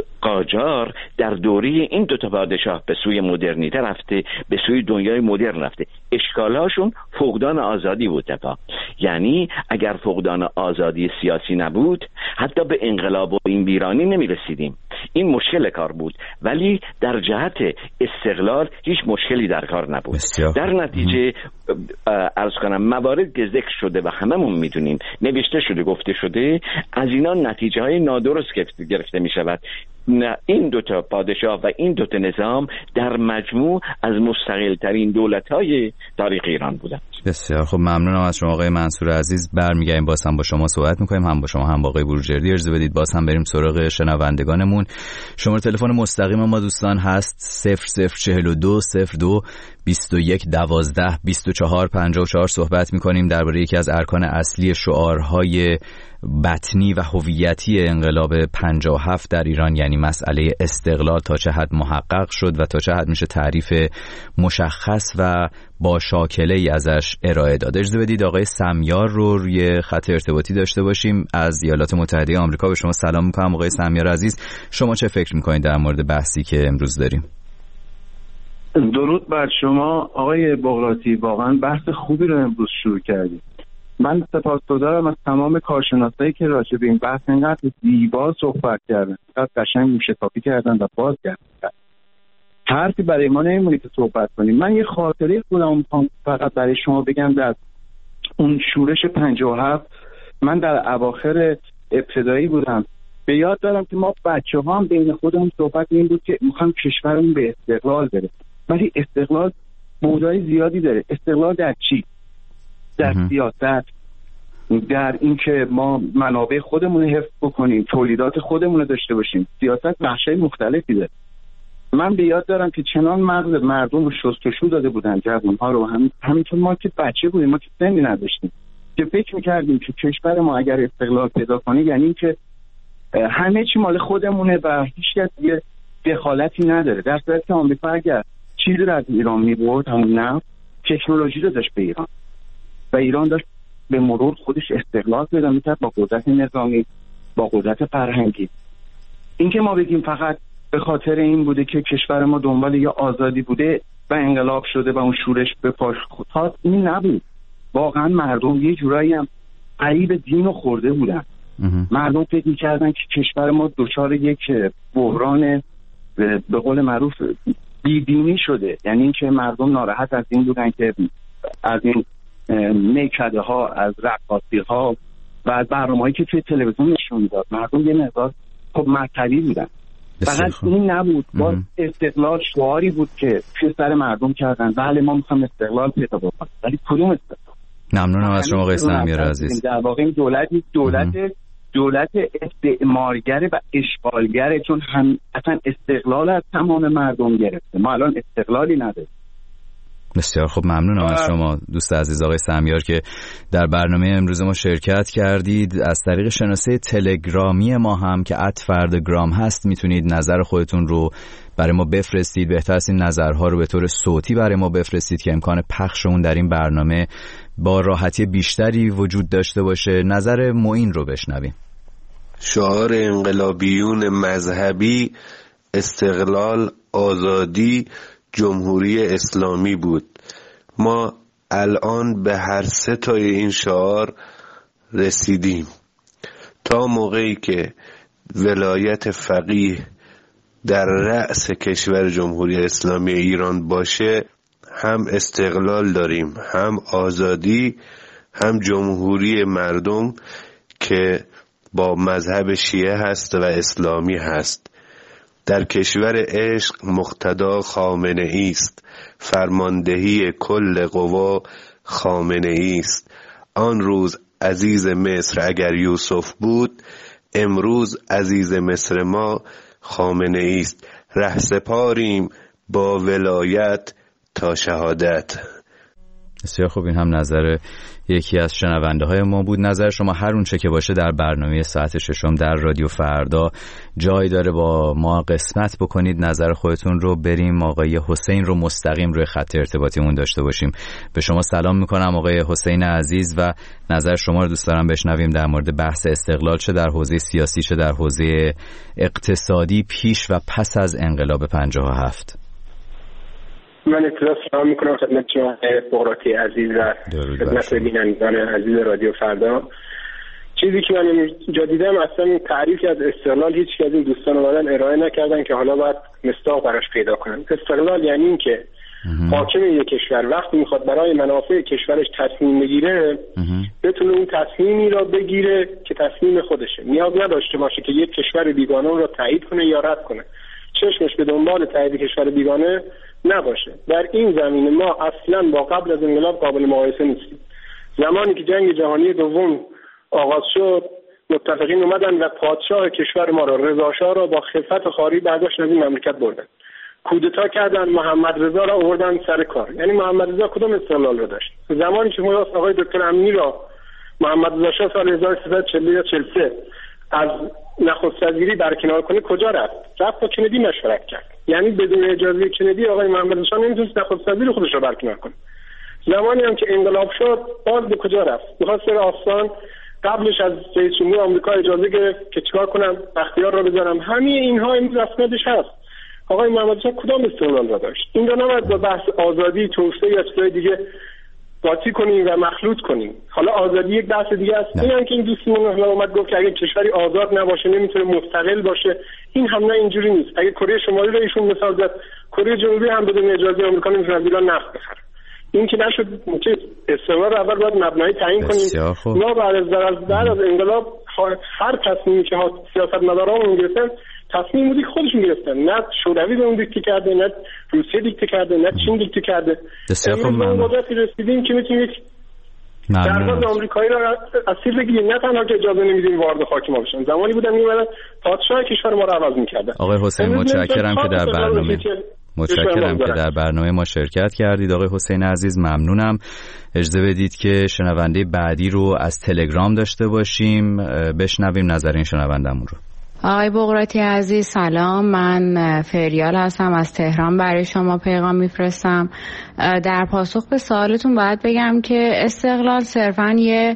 [SPEAKER 4] قاجار در دوره این دو تا پادشاه به سوی مدرنیته رفته، به سوی دنیای مدرن رفته. اشکالاشون فقدان آزادی بود تفا. یعنی اگر فقدان آزادی سیاسی نبود حتی به انقلاب و این ویرانی نمی رسیدیم. این مشکل کار بود، ولی در جهت استقلال هیچ مشکلی در کار نبود. بسیار. در نتیجه عرض کنم مواردی که ذکر شده و هممون میدونیم، نوشته شده، گفته شده، از اینا نتیجه های نادرست گرفته می شود. این دوتا پادشاه و این دوتا نظام در مجموع از مستقل ترین دولت های تاریخ ایران بودند.
[SPEAKER 5] بسیار خب، ممنونم از شما آقای منصور عزیز. برمیگردیم باز هم با شما صحبت میکنیم، هم با شما هم با آقای بروجردی. اجازه بدید باز هم بریم سراغ شنوندگانمون. شماره تلفن مستقیم ما دوستان هست صفر صفر چهل و دو صفر دو بیست و یک دوازده بیست و چهار پنجاه و چهار. صحبت میکنیم درباره یکی از ارکان اصلی شعارهای بطنی و هویتی انقلاب پنجاه و هفت در ایران، یعنی مسئله استقلال تا چه حد محقق شد و تا چه حد میشه تعریف مشخص و با شاکله ای ازش ارائه داد. اجازه بدید آقای سمیار رو روی خط ارتباطی داشته باشیم. از ایالات متحده آمریکا به شما سلام میکنم آقای سمیار عزیز. شما چه فکر میکنید در مورد بحثی که امروز داریم؟
[SPEAKER 13] درود بر شما آقای بغراتی، واقعا بحث خوبی رو امروز شروع کردید. من سپاسگزارم از تمام کارشناسایی که راجع به این بحث اینقدر زیبا صحبت کردن، اینقدر قشنگ موشکافی کردن و باز کردن. حرفی برای ما نمیمونه که صحبت کنیم. من یه خاطره خودم میخوام فقط برای شما بگم. در اون شورش پنجاه و هفت من در اواخر ابتدایی بودم. به یاد دارم که ما بچه ها هم بین خودمون صحبت این بود که میخوام کشورمون به استقلال بره. ولی استقلال بودای زیادی داره. استقلال در چی؟ در سیاست، در اینکه ما منابع خودمون رو حفظ بکنیم، تولیدات خودمون رو داشته باشیم. سیاست بخشای مختلفی داره. من به یاد دارم که چنان مغز مردم رو شستشو داده بودن، جوان‌ها رو. هم همینطور ما که بچه بودیم، ما که سنی نداشتیم، که فکر می‌کردیم که کشور ما اگر استقلال پیدا کنه یعنی این که همه چی مال خودمونه و هیچ کس دیگه دخالتی نداره. در صورتی که آمریکا اگر چیزی رو از ایران می‌برد، همون نفت، تکنولوژی رو داشت به ایران و ایران داشت به مرور خودش استقلال پیدا می‌کرد با قدرت نظامی، با قدرت فرهنگی. این که ما بگیم فقط به خاطر این بوده که کشور ما دنبال یه آزادی بوده و انقلاب شده و اون شورش به پاش خواست، این نبود. واقعا مردم یه جورایی هم قریب دین رو خورده بودن. مردم فکر می‌کردن که کشور ما دچار یک بحران به قول معروف بیدینی شده، یعنی اینکه مردم ناراحت از این بودن که از این میکده ها، از رقاصی ها و از برنامه‌هایی که توی تلویزیون نشون میداد، مردم یه مقدار خب مذهبی بودن. فقط این نبود، با استقلال شعاری بود که توی سر مردم کردن بله ما می‌خوایم استقلال پیدا بکنیم، ولی کدوم استقلال؟
[SPEAKER 5] ممنونم از شما آقای سمیار عزیز.
[SPEAKER 13] در واقع این دولت دولت دولت استعمارگره و اشغالگره، چون هم اصلا استقلال از تمام مردم گرفته. ما الان استقلالی نداریم.
[SPEAKER 5] بسیار خب، ممنونم از شما دوست عزیز آقای سمیار که در برنامه امروز ما شرکت کردید. از طریق شناسه تلگرامی ما هم که ات فردگرام هست میتونید نظر خودتون رو برای ما بفرستید. بهتر است این نظرها رو به طور صوتی برای ما بفرستید که امکان پخش اون در این برنامه با راحتی بیشتری وجود داشته باشه. نظر معین رو بشنویم.
[SPEAKER 14] شعار انقلابیون مذهبی استقلال، آزادی، جمهوری اسلامی بود. ما الان به هر سه تای این شعار رسیدیم. تا موقعی که ولایت فقیه در رأس کشور جمهوری اسلامی ایران باشه، هم استقلال داریم، هم آزادی، هم جمهوری مردم که با مذهب شیعه هست و اسلامی هست. در کشور عشق مقتدا خامنه ای است، فرماندهی کل قوا خامنه ای است. آن روز عزیز مصر اگر یوسف بود، امروز عزیز مصر ما خامنه ای است. رهسپاریم با ولایت تا شهادت.
[SPEAKER 5] بسیار خوب، این هم نظر یکی از شنونده های ما بود. نظر شما هر اون چه که باشه در برنامه ساعت ششم در رادیو فردا جای داره، با ما قسمت بکنید نظر خودتون رو. بریم آقای حسین رو مستقیم روی خط ارتباطیمون داشته باشیم. به شما سلام میکنم آقای حسین عزیز و نظر شما رو دوست دارم بشنویم در مورد بحث استقلال، چه در حوزه سیاسی چه در حوزه اقتصادی، پیش و پس از انقلاب پنجاه و هفت.
[SPEAKER 15] من اطلاع سلام میکنم خدمت شما بغراتی عزیز و خدمت بینندگان عزیز رادیو فردا. چیزی که من اینجا دیدم، اصلا تعریفی از استقلال هیچ که از این دوستان اومدن ارائه نکردن که حالا باید مصداق براش پیدا کنن. استقلال یعنی این که حاکم یک کشور وقتی میخواد برای منافع کشورش تصمیم بگیره، بتونه اون تصمیمی را بگیره که تصمیم خودشه، نیاز نداشته باشه که یک کشور بیگانه را تایید کنه یا رد کنه، چشمش به دنبال تایید کشور بیگانه نباشه. در این زمینه ما اصلا با قبل از انقلاب قابل مقایسه نیستیم. زمانی که جنگ جهانی دوم آغاز شد، متفقین اومدن و پادشاه کشور ما را، رضا شاه را، با خفت خاری برداشت از این مملکت بردن، کودتا کردن، محمد رضا را آوردن سر کار. یعنی محمد رضا کدام استقلال رو داشت؟ زمانی که ما آقای دکتر امینی را محمد رضا شاه سال هزار و سیصد و چهل یا چهل و سه از نخست وزیری برکنار کنه، کجا رفت؟ رفت با کندی مشورت کرد. یعنی بدون اجازه کندی آقای محمد رضا شاه نمیتونست نخست وزیر خودش رو برکنار کنه. زمانی هم که انقلاب شد، باز به کجا رفت؟ می‌خواست بره آستان، قبلش از رئیس جمهور آمریکا اجازه گرفت که چیکار کنم، بختیار رو بذارم. همه اینها امروز اسنادش هست. آقای محمد رضا کدام استقلال را داشت؟ این رو نباید با بحث آزادی، توسعه یا چیزای دیگه قاطی کنیم و مخلوط کنیم. حالا آزادی یک بحث دیگه است. این هم که این دوستمون حالا اومد گفت که اگه کشوری آزاد نباشه نمیتونه مستقل باشه، این هم نه، اینجوری نیست. اگه کره شمالی رو ایشون مثال زد، کره جنوبی هم بدون اجازه آمریکا نمیتونه از ایران نفت بخره. این که نشد، چه استقلال اول باید مبنایی تعیین کنیم. ما بعد از بعد از انقلاب هر تصمیمی که سیاستمدارامون گرفتن تصمیم بودی خودشون گرفتن، نه شوروی به اون دیکته کرده، نه روسیه دیکته کرده، نه چین دیکته کرده. امروز به اون قدرتی رسیدیم که میتونیم یک درباز آمریکایی را اسیر بگیریم، نه تنها که اجازه نمیدیم وارد خاک ما بشن. زمانی بودن میومدن پادشاه کشور ما رو عوض میکردن.
[SPEAKER 5] آقای حسین متشکرم که در برنامه متشکرم که در برنامه ما شرکت کردید. آقای حسین عزیز ممنونم. اجازه بدید که شنونده بعدی رو از تلگرام داشته باشیم، بشنویم نظر این شنوندمون رو.
[SPEAKER 16] آقای بغراتی عزیز سلام، من فریال هستم، از تهران برای شما پیغام میفرستم. در پاسخ به سوالتون باید بگم که استقلال صرفاً یه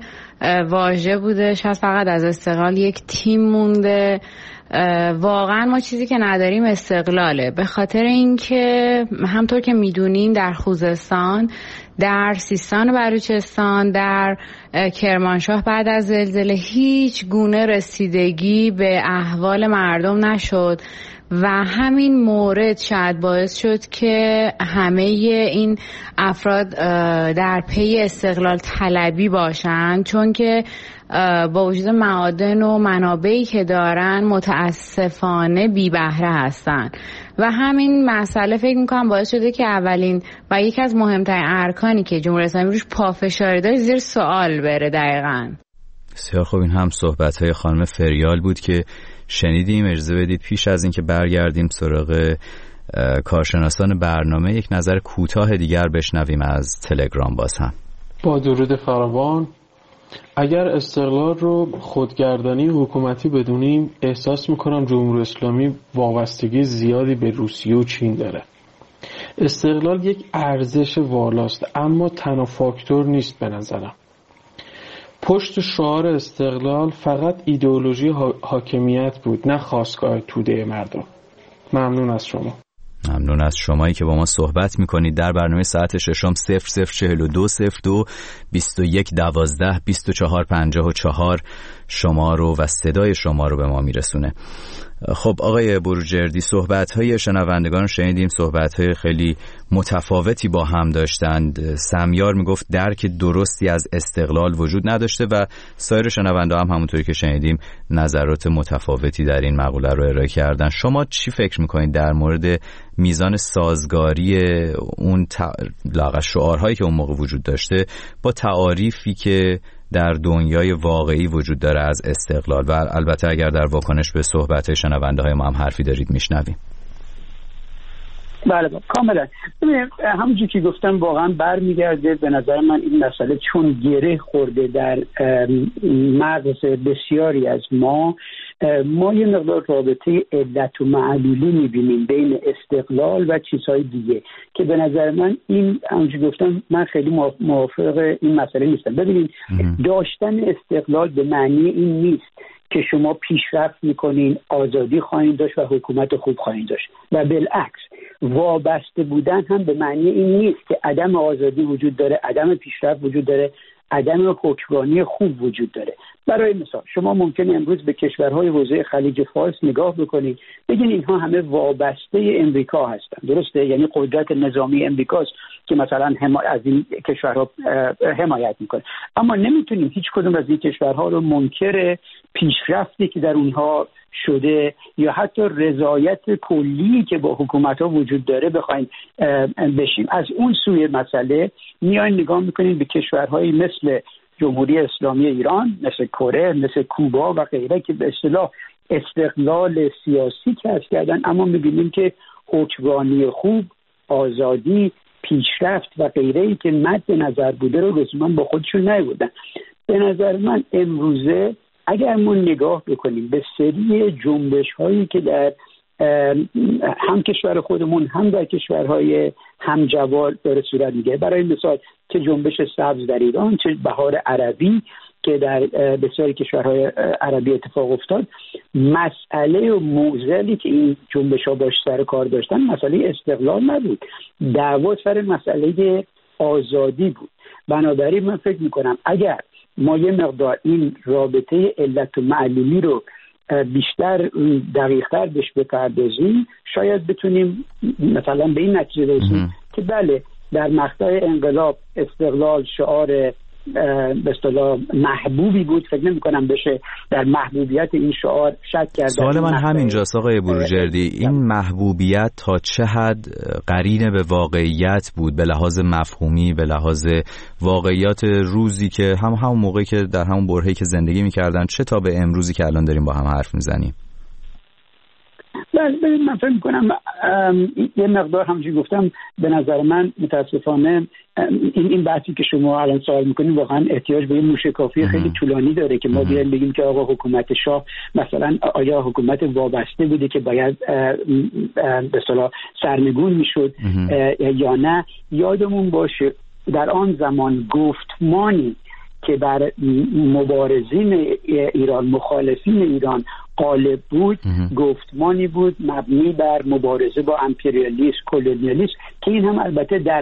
[SPEAKER 16] واژه بوده، شاید فقط از استقلال یک تیم مونده. واقعا ما چیزی که نداریم استقلاله، به خاطر اینکه همطور که میدونین در خوزستان در سیستان و بلوچستان، در کرمانشاه بعد از زلزله هیچ گونه رسیدگی به احوال مردم نشد و همین مورد شاید باعث شد که همه این افراد در پی استقلال طلبی باشند، چون که با وجود معادن و منابعی که دارن متاسفانه بی بهره هستن و همین مسئله فکر میکنم باعث شده که اولین و یکی از مهمترین ارکانی که جمهوری اسلامی روش پافشاری داشت زیر سوال بره. دقیقاً.
[SPEAKER 5] بسیار خوب. این هم صحبت‌های خانم فریال بود که شنیدیم. اجازه بدید پیش از اینکه برگردیم سراغ کارشناسان برنامه یک نظر کوتاه دیگر بشنویم از تلگرام. باز هم
[SPEAKER 17] با درود فراوان، اگر استقلال رو خودگردانی حکومتی بدونیم، احساس میکنم جمهوری اسلامی وابستگی زیادی به روسیه و چین داره. استقلال یک ارزش والاست، اما تنها فاکتور نیست به نظرم. پشت شعار استقلال فقط ایدئولوژی حاکمیت بود، نه خواستگاه توده مردم. ممنون از شما.
[SPEAKER 5] ممنون از شمایی که با ما صحبت میکنید در برنامه ساعت ششم. صفر صفر چهل و دو صفر دو بیست و یک دوازده بیست و چهار پنجاه و چهار شما رو و صدای شما رو به ما میرسونه. خب آقای بروجردی، صحبت‌های شنوندگان رو شنیدیم، صحبت‌های خیلی متفاوتی با هم داشتند. سمیار میگفت درک درستی از استقلال وجود نداشته و سایر شنونده هم همونطوری که شنیدیم نظرات متفاوتی در این مقوله رو ارائه کردن. شما چی فکر میکنید در مورد میزان سازگاری اون لاغر شعارهایی که اون موقع وجود داشته با تعاریفی که در دنیای واقعی وجود داره از استقلال؟ و البته اگر در واکنش به صحبت شنونده های ما هم حرفی دارید میشنویم.
[SPEAKER 6] بله کاملا. همونجور که گفتم واقعا برمیگرده به نظر من این مسئله، چون گره خورده در مغز بسیاری از ما. ما یه مقدار رابطه علت و معلولی میبینیم بین استقلال و چیزهای دیگه که به نظر من این، همونجور گفتم، من خیلی موافق این مسئله نیستم. ببینید، داشتن استقلال به معنی این نیست که شما پیشرفت میکنین، آزادی خواهید داشت و حکومت خوب خواهید داشت، و بالعکس وابسته بودن هم به معنی این نیست که عدم آزادی وجود داره، عدم پیشرفت وجود داره، عدم حکمرانی خوب وجود داره. برای مثال شما ممکنه امروز به کشورهای حوزه خلیج فارس نگاه بکنید، بگین اینها همه وابسته امریکا هستن، درسته؟ یعنی قدرت نظامی امریکاست که مثلا از این کشورها حمایت میکنه، اما نمیتونیم هیچ کدوم از این کشورها رو منکر پیشرفتی که در اونها شده یا حتی رضایت کلی که با حکومت‌ها وجود داره بخوایم بشیم. از اون سوی مسئله میایم نگاه میکنیم به کشورهایی مثل جمهوری اسلامی ایران، مثل کره، مثل کوبا و غیره که به اصطلاح استقلال سیاسی کسب کردن، اما میبینیم که حکمرانی خوب، آزادی، پیشرفت و غیره‌ای که مد نظر بوده رو رسما با خودشون نیاوردن. به نظر من امروزه اگر ما نگاه بکنیم به سری جنبش هایی که در هم کشور خودمون هم در کشورهای همجوار داره صورت میگیره، برای مثال چه جنبش سبز در ایران، چه بهار عربی که در بسیاری کشورهای عربی اتفاق افتاد، مسئله و معضلی که این جنبش ها باش سر کار داشتن مسئله استقلال نبود، دعوا سر مسئله آزادی بود. بنابراین من فکر میکنم اگر ما یه مقدار این رابطه علت و معلولی رو بیشتر دقیق‌تر بهش بپردازیم، شاید بتونیم مثلا به این نتیجه برسیم که بله در مقطع انقلاب استقلال شعار به اصطلاح محبوبی بود. فکر نمی‌کنم بشه در محبوبیت این شعار شک کرد.
[SPEAKER 5] سوال من همینجاست آقای بروجردی، این محبوبیت تا چه حد قرینه به واقعیت بود به لحاظ مفهومی، به لحاظ واقعیات روزی که هم همون موقعی که در همون برهه‌ای که زندگی می‌کردن، چه تا به امروزی که الان داریم با هم حرف می‌زنیم؟
[SPEAKER 6] بله من فکر می‌کنم یه مقدار همونجوری گفتم، به نظر من متاسفانه این این بحثی که شما الان سوال می‌کنید واقعا احتیاج به یه موشکافی خیلی طولانی داره که ما بیایم بگیم که آقا حکومت شاه مثلا آیا حکومت وابسته بوده که باید به اصطلاح سرنگون میشد یا نه. یادمون باشه در آن زمان گفتمانی که بر مبارزین ایران، مخالفین ایران غالب بود، گفتمانی بود مبنی بر مبارزه با امپریالیسم، کلونیالیسم، که این هم البته در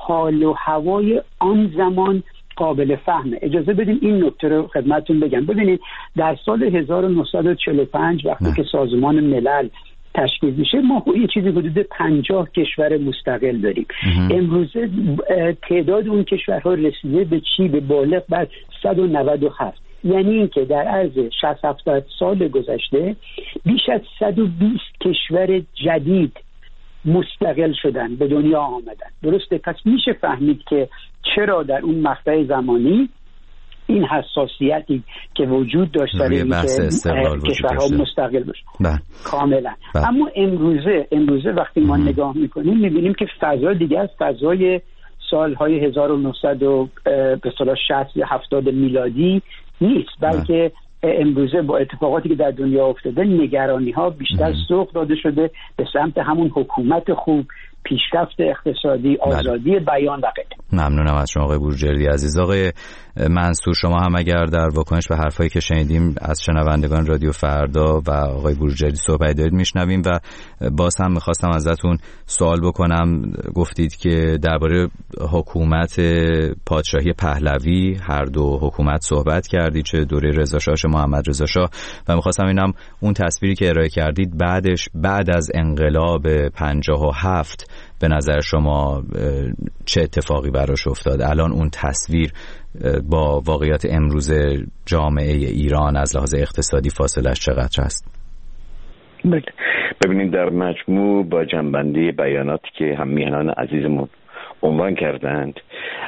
[SPEAKER 6] حال و هوای آن زمان قابل فهمه. اجازه بدین این نکته رو خدمتتون بگم. ببینید در سال هزار و نهصد و چهل و پنج وقتی که سازمان ملل تشکیل میشه ما یه چیزی حدود پنجاه کشور مستقل داریم. امروزه تعداد اون کشورها رسیده به چی؟ به بالغ بر صد و نود و هفت. یعنی اینکه در عرض شصت هفتاد سال گذشته بیش از صد و بیست کشور جدید مستقل شدن، به دنیا آمدن. درسته؟ پس میشه فهمید که چرا در اون مقطع زمانی این حساسیتی که وجود داشت در این که کشورها مستقل بشن. کاملا. بله. اما امروزه امروزه وقتی ما ام. نگاه میکنیم میبینیم که فضا دیگه از فضای سالهای هزار و نهصد و شصت یا هفتاد میلادی نیست، بلکه امروزه با اتفاقاتی که در دنیا افتاده نگرانی ها بیشتر سوق داده شده به سمت همون حکومت خوب، پیشرفت اقتصادی، آزادی بله. بیان و غیره.
[SPEAKER 5] ممنونم از شما آقای بروجردی عزیز. آقای منصور شما هم اگر در واکنش به حرفایی که شنیدیم از شنوندگان رادیو فردا و آقای بروجردی صحبت دارید میشنویم و باز هم میخواستم ازتون سوال بکنم. گفتید که درباره حکومت پادشاهی پهلوی هر دو حکومت صحبت کردید، چه دوره رضا شاه چه محمد رضا شاه، و میخواستم اینم اون تصویری که ارائه کردید بعدش بعد از انقلاب پنجاه و هفت به نظر شما چه اتفاقی براش افتاد؟ الان اون تصویر با واقعیت امروز جامعه ایران از لحاظ اقتصادی فاصلش چقدر است؟
[SPEAKER 4] بله، ببینید در مجموع با جنبندی بیاناتی که هم میهنان عزیزمون عنوان کردند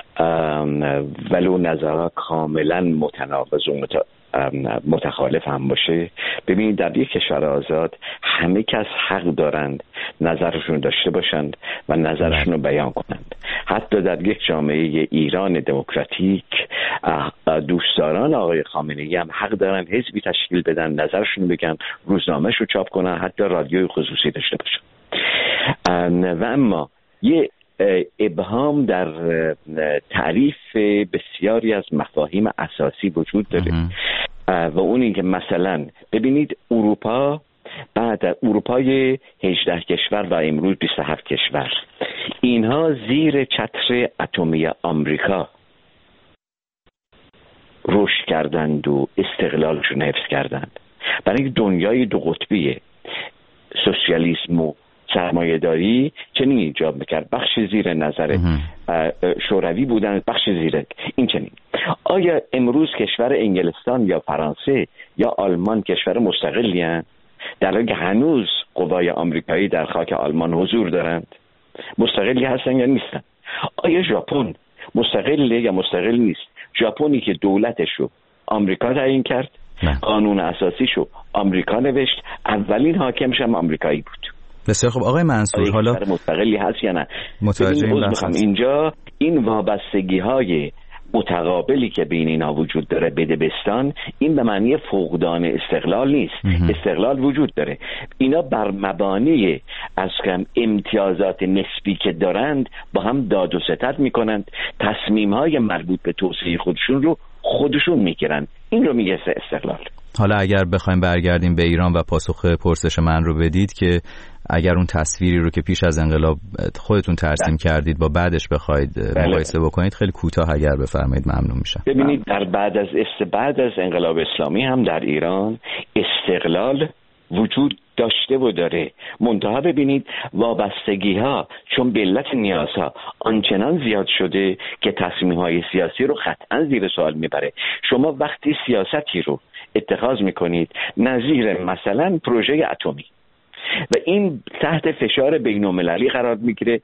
[SPEAKER 4] ولو نظرها کاملا متناقض و متخالف هم باشه، ببینید در یک کشور آزاد همه کس حق دارند نظرشون داشته باشند و نظرشون رو بیان کنند. حتی در یک جامعه ایران دموکراتیک دوستداران آقای خامنه‌ای هم حق دارن حزبی تشکیل بدن، نظرشون بگن، روزنامه‌ش رو چاپ کنن، حتی رادیوی خصوصی داشته باشن. و اما یه ابهام در تعریف بسیاری از مفاهیم اساسی وجود داره و اون این که مثلا ببینید اروپا بعد اروپای هجده کشور و امروز بیست و هفت کشور، اینها زیر چتر اتمی آمریکا رشد کردند و استقلالشون حفظ کردند. برای اینکه دنیای دو قطبیه، سوسیالیسم و سرمایه‌داری چنین ایجاب میکرد. بخش زیر نظر شوروی بودن، بخش زیر این چنین. آیا امروز کشور انگلستان یا فرانسه یا آلمان کشور مستقلی هستند در حالی که هنوز قوای آمریکایی در خاک آلمان حضور دارند؟ مستقلی هستن یا نیستن؟ آیا ژاپن مستقله یا مستقل نیست؟ ژاپنی که دولتشو آمریکا تعیین کرد، قانون اساسیشو آمریکا نوشت، اولین حاکمش هم آمریکایی بود.
[SPEAKER 5] بسیار خب آقای منصور، حالا
[SPEAKER 4] مستقلی هست یا نه؟
[SPEAKER 5] متوجه این
[SPEAKER 4] بخوام اینجا این وابستگی های متقابلی که بین اینا وجود داره بدبستان، این به معنی فقدان استقلال نیست. استقلال وجود داره. اینا بر مبانی از کم امتیازات نسبی که دارند با هم داد و ستد میکنند، تصمیم های مربوط به توسعه خودشون رو خودشون میگیرن. این رو میگه استقلال.
[SPEAKER 5] حالا اگر بخوایم برگردیم به ایران و پاسخ پرسش من رو بدید که اگر اون تصویری رو که پیش از انقلاب خودتون ترسیم کردید با بعدش بخواید مقایسه بکنید، خیلی کوتاه اگر بفرمایید ممنون میشم.
[SPEAKER 4] ببینید در بعد از است بعد از انقلاب اسلامی هم در ایران استقلال وجود داشته و داره. منتها ببینید وابستگی ها چون به علت نیازها آنچنان زیاد شده که تصمیم های سیاسی رو قطعا زیر سوال میبره. شما وقتی سیاستی رو اتخاذ میکنید نظیر مثلا پروژه اتمی و این تحت فشار بین‌المللی قرار میگیره،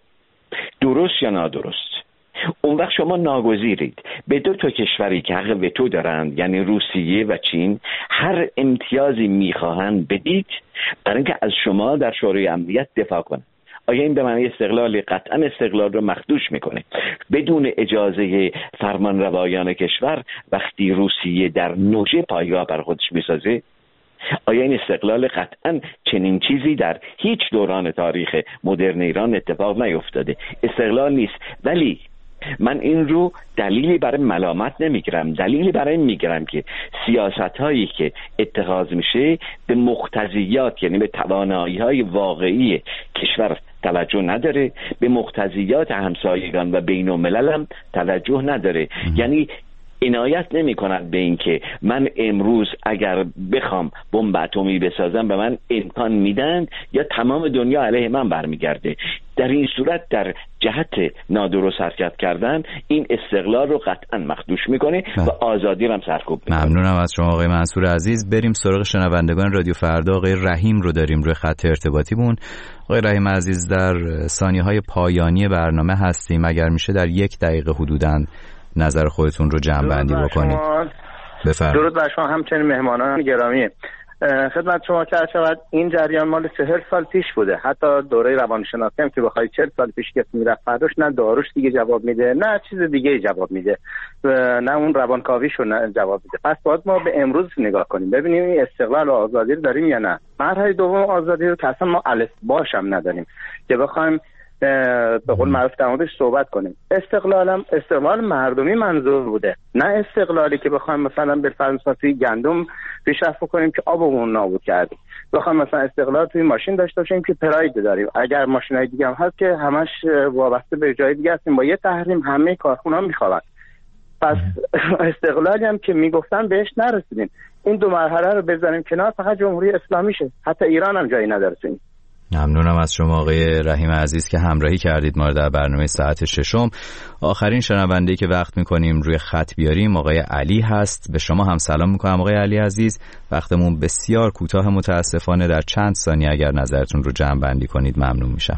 [SPEAKER 4] درست یا نادرست، اون وقت شما ناگزیرید به دو تا کشوری که حق وتو دارند، یعنی روسیه و چین، هر امتیازی میخواهند بدید برای اینکه از شما در شورای امنیت دفاع کنند. آیا این به معنی استقلال؟ قطعا استقلال رو مخدوش میکنه. بدون اجازه فرمانروایان کشور وقتی روسیه در نوژه پایگاه بر خودش میسازه، آیا این استقلال؟ قطعا چنین چیزی در هیچ دوران تاریخ مدرن ایران اتفاق نیفتاده. استقلال نیست. ولی من این رو دلیلی برای ملامت نمیگیرم، دلیلی برای این میگیرم که سیاست هایی که اتخاذ میشه به مقتضیات، یعنی به توانایی های واقعی کشور توجه نداره، به مقتضیات همسایگان و بین الملل هم توجه نداره. یعنی عنایت نمی کنند به این که من امروز اگر بخوام بمب اتمی بسازم به من امکان میدن یا تمام دنیا علیه من برمیگرده. در این صورت در جهت نادرست حرکت کردن این استقلال رو قطعا مخدوش میکنه و آزادی رو هم سرکوب میکنه.
[SPEAKER 5] ممنونم از شما آقای منصور عزیز. بریم سراغ شنوندگان رادیو فردا. آقای رحیم رو داریم روی خط ارتباطیمون. آقای رحیم عزیز، در ثانیه‌های پایانی برنامه هستیم، اگر میشه در یک دقیقه حدوداً نظر خودتون رو جمع بندی بکنید. بفرمایید.
[SPEAKER 18] درود بر شما همچنین مهمانان گرامی. خدمت شما که شود این جریان مال چهل سال پیش بوده. حتی دوره روانشناسی هم که بخوای چهل سال پیش کسی میرفت فرداش نه داروش دیگه جواب میده نه چیز دیگه جواب میده، نه اون روانکاویشو جواب میده. پس باید ما به امروز نگاه کنیم ببینیم این استقلال و آزادی رو داریم یا نه. مرحله دوم آزادی رو که اصلا ما الف باش هم نداریم که بخوایم به قول معروف در موردش صحبت کنیم. استقلالم استقلال مردمی منظور بوده، نه استقلالی که بخوایم مثلا بالفرض توی گندم پیشرفت کنیم که آبمون نابود کردیم. بخوایم مثلا استقلال توی ماشین داشته باشیم که پراید داریم. اگر ماشینای دیگه هم هست که همش وابسته به جای دیگه هستیم، با یه تحریم همه کارخونا میخوابن. پس استقلالی هم که میگفتن بهش نرسیدیم. این دو مرحله رو بذاریم کنار، فقط جمهوری اسلامی شه. حتی ایران هم جایی نداریم.
[SPEAKER 5] ممنونم از شما آقای رحیم عزیز که همراهی کردید ما در برنامه ساعت ششم. آخرین شنونده‌ای که وقت می‌کنیم روی خط بیاریم آقای علی هست. به شما هم سلام می‌کنم آقای علی عزیز. وقتمون بسیار کوتاه متاسفانه، در چند ثانیه اگر نظرتون رو جمع بندی کنید ممنون میشم.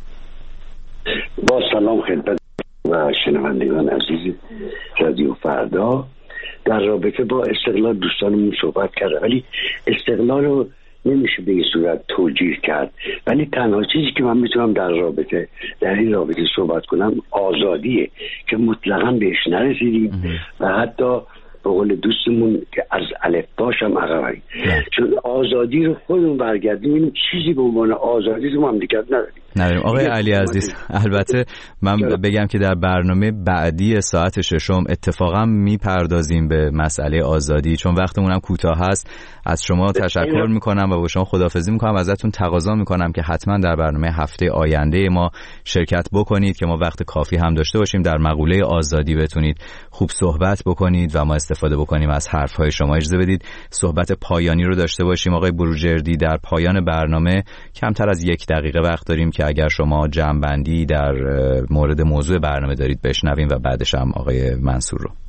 [SPEAKER 19] با سلام خدمت و شنوندگان عزیز رادیو فردا. در رابطه با استقلال دوستانمون صحبت کرده، ولی استقلال رو نمیشه به این صورت توجیه کرد. ولی تنها چیزی که من میتونم در رابطه در این رابطه صحبت کنم آزادیه که مطلقاً بهش نرسیدیم و حتی به قول دوستمون که از الف باشم عقبیم، چون آزادی رو خودمون برگردیم چیزی به عنوان آزادی رو مملکت نداریم.
[SPEAKER 5] نداریم. آقای علی عزیز، البته من بگم که در برنامه بعدی ساعت ششم اتفاقا میپردازیم به مسئله آزادی، چون وقتمون هم کوتاه هست. از شما تشکر میکنم و با شما خداحافظی میکنم. ازتون تقاضا میکنم که حتما در برنامه هفته آینده ما شرکت بکنید که ما وقت کافی هم داشته باشیم در مقوله آزادی بتونید خوب صحبت بکنید و ما استفاده بکنیم از حرفهای شما. اجازه بدید صحبت پایانی رو داشته باشیم. آقای بروجردی، در پایان برنامه کمتر از یک دقیقه وقت داریم که اگر شما جمع‌بندی در مورد موضوع برنامه دارید بشنویم و بعدش هم آقای منصور رو.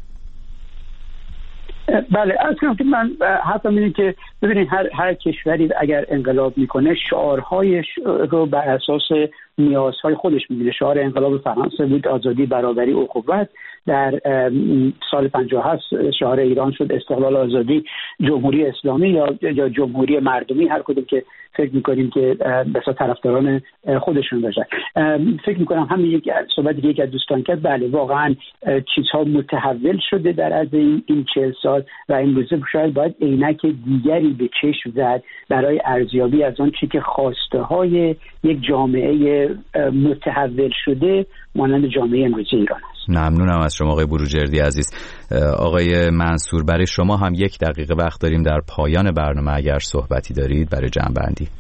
[SPEAKER 6] بله، از که من حتی می‌بینم که ببینید هر هر کشوری اگر انقلاب میکنه شعارهایش رو بر اساس نیازهای خودش میگیره. شعار انقلاب فرانسه بود آزادی، برابری، اخوت. در سال پنجاه و هفت شعار ایران شد استقلال، آزادی، جمهوری اسلامی یا یا جمهوری مردمی، هر کدوم که فکر میکنیم که بسیار طرفداران خودشون داشتن. فکر میکنم همین یک صحبتی که یک از دوستان کرد، بله واقعا چیزها متحول شده در از این این چهل سال و امروزه شاید باید عینک دیگری به چشم زد برای ارزیابی از آن چی که خواسته های یک جامعه متحول شده مانند جامعه امروزی ایران است.
[SPEAKER 5] ممنونم از شما آقای بروجردی عزیز. آقای منصور، برای شما هم یک دقیقه وقت داریم در پایان برنامه اگر صحبتی دارید برای جمع‌بندی.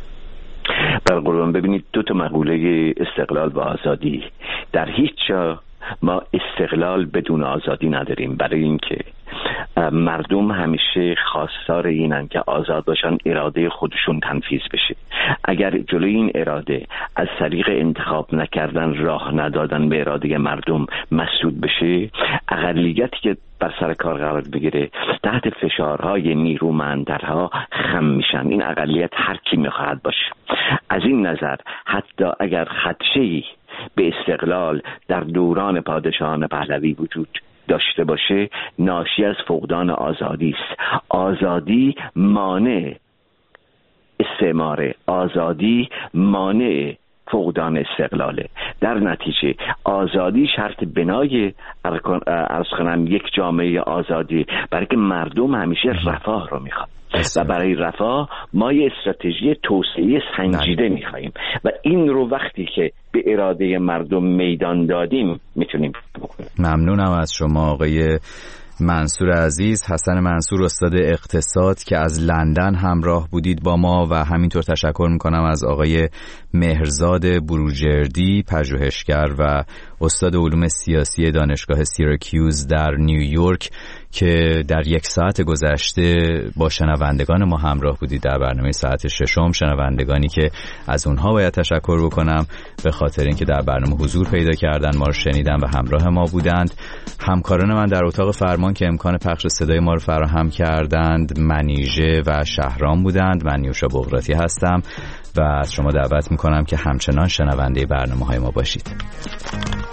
[SPEAKER 4] بر قربان ببینید دو تا مقوله استقلال و آزادی، در هیچ جا ما استقلال بدون آزادی نداریم، برای اینکه مردم همیشه خواستار اینن که آزاد باشن، اراده خودشون تنفیذ بشه. اگر جلوی این اراده از طریق انتخاب نکردن، راه ندادن به اراده مردم مسدود بشه، اقلیتی که بر سر کار قرار بگیره تحت فشارهای نیرومندترها خم میشن. این اقلیت هر کی میخواهد باشه. از این نظر حتی اگر خدشه‌ای به استقلال در دوران پادشاهان پهلوی وجود داشته باشه، ناشی از فقدان آزادی است. آزادی مانع استعمار، آزادی مانع فقدان استقلاله. در نتیجه آزادی شرط بنای عرض کنم یک جامعه آزادی، برای که مردم همیشه رفاه رو میخواد و برای رفاه ما یه استراتژی توسعه سنجیده میخواییم و این رو وقتی که به اراده مردم میدان دادیم میتونیم بکنیم.
[SPEAKER 5] ممنونم از شما آقای منصور عزیز، حسن منصور استاد اقتصاد که از لندن همراه بودید با ما، و همینطور تشکر میکنم از آقای مهرزاد بروجردی، پژوهشگر و استاد علوم سیاسی دانشگاه سیراکیوز در نیویورک که در یک ساعت گذشته با شنوندگان ما همراه بودید در برنامه ساعت ششم. شنوندگانی که از اونها باید تشکر بکنم به خاطر اینکه در برنامه حضور پیدا کردن، ما رو شنیدن و همراه ما بودند. همکاران من در اتاق فرمان که امکان پخش صدای ما رو فراهم کردند منیژه و شهرام بودند. من نیوشا بغراتی هستم و از شما دعوت میکنم که همچنان شنونده برنامه‌های ما باشید.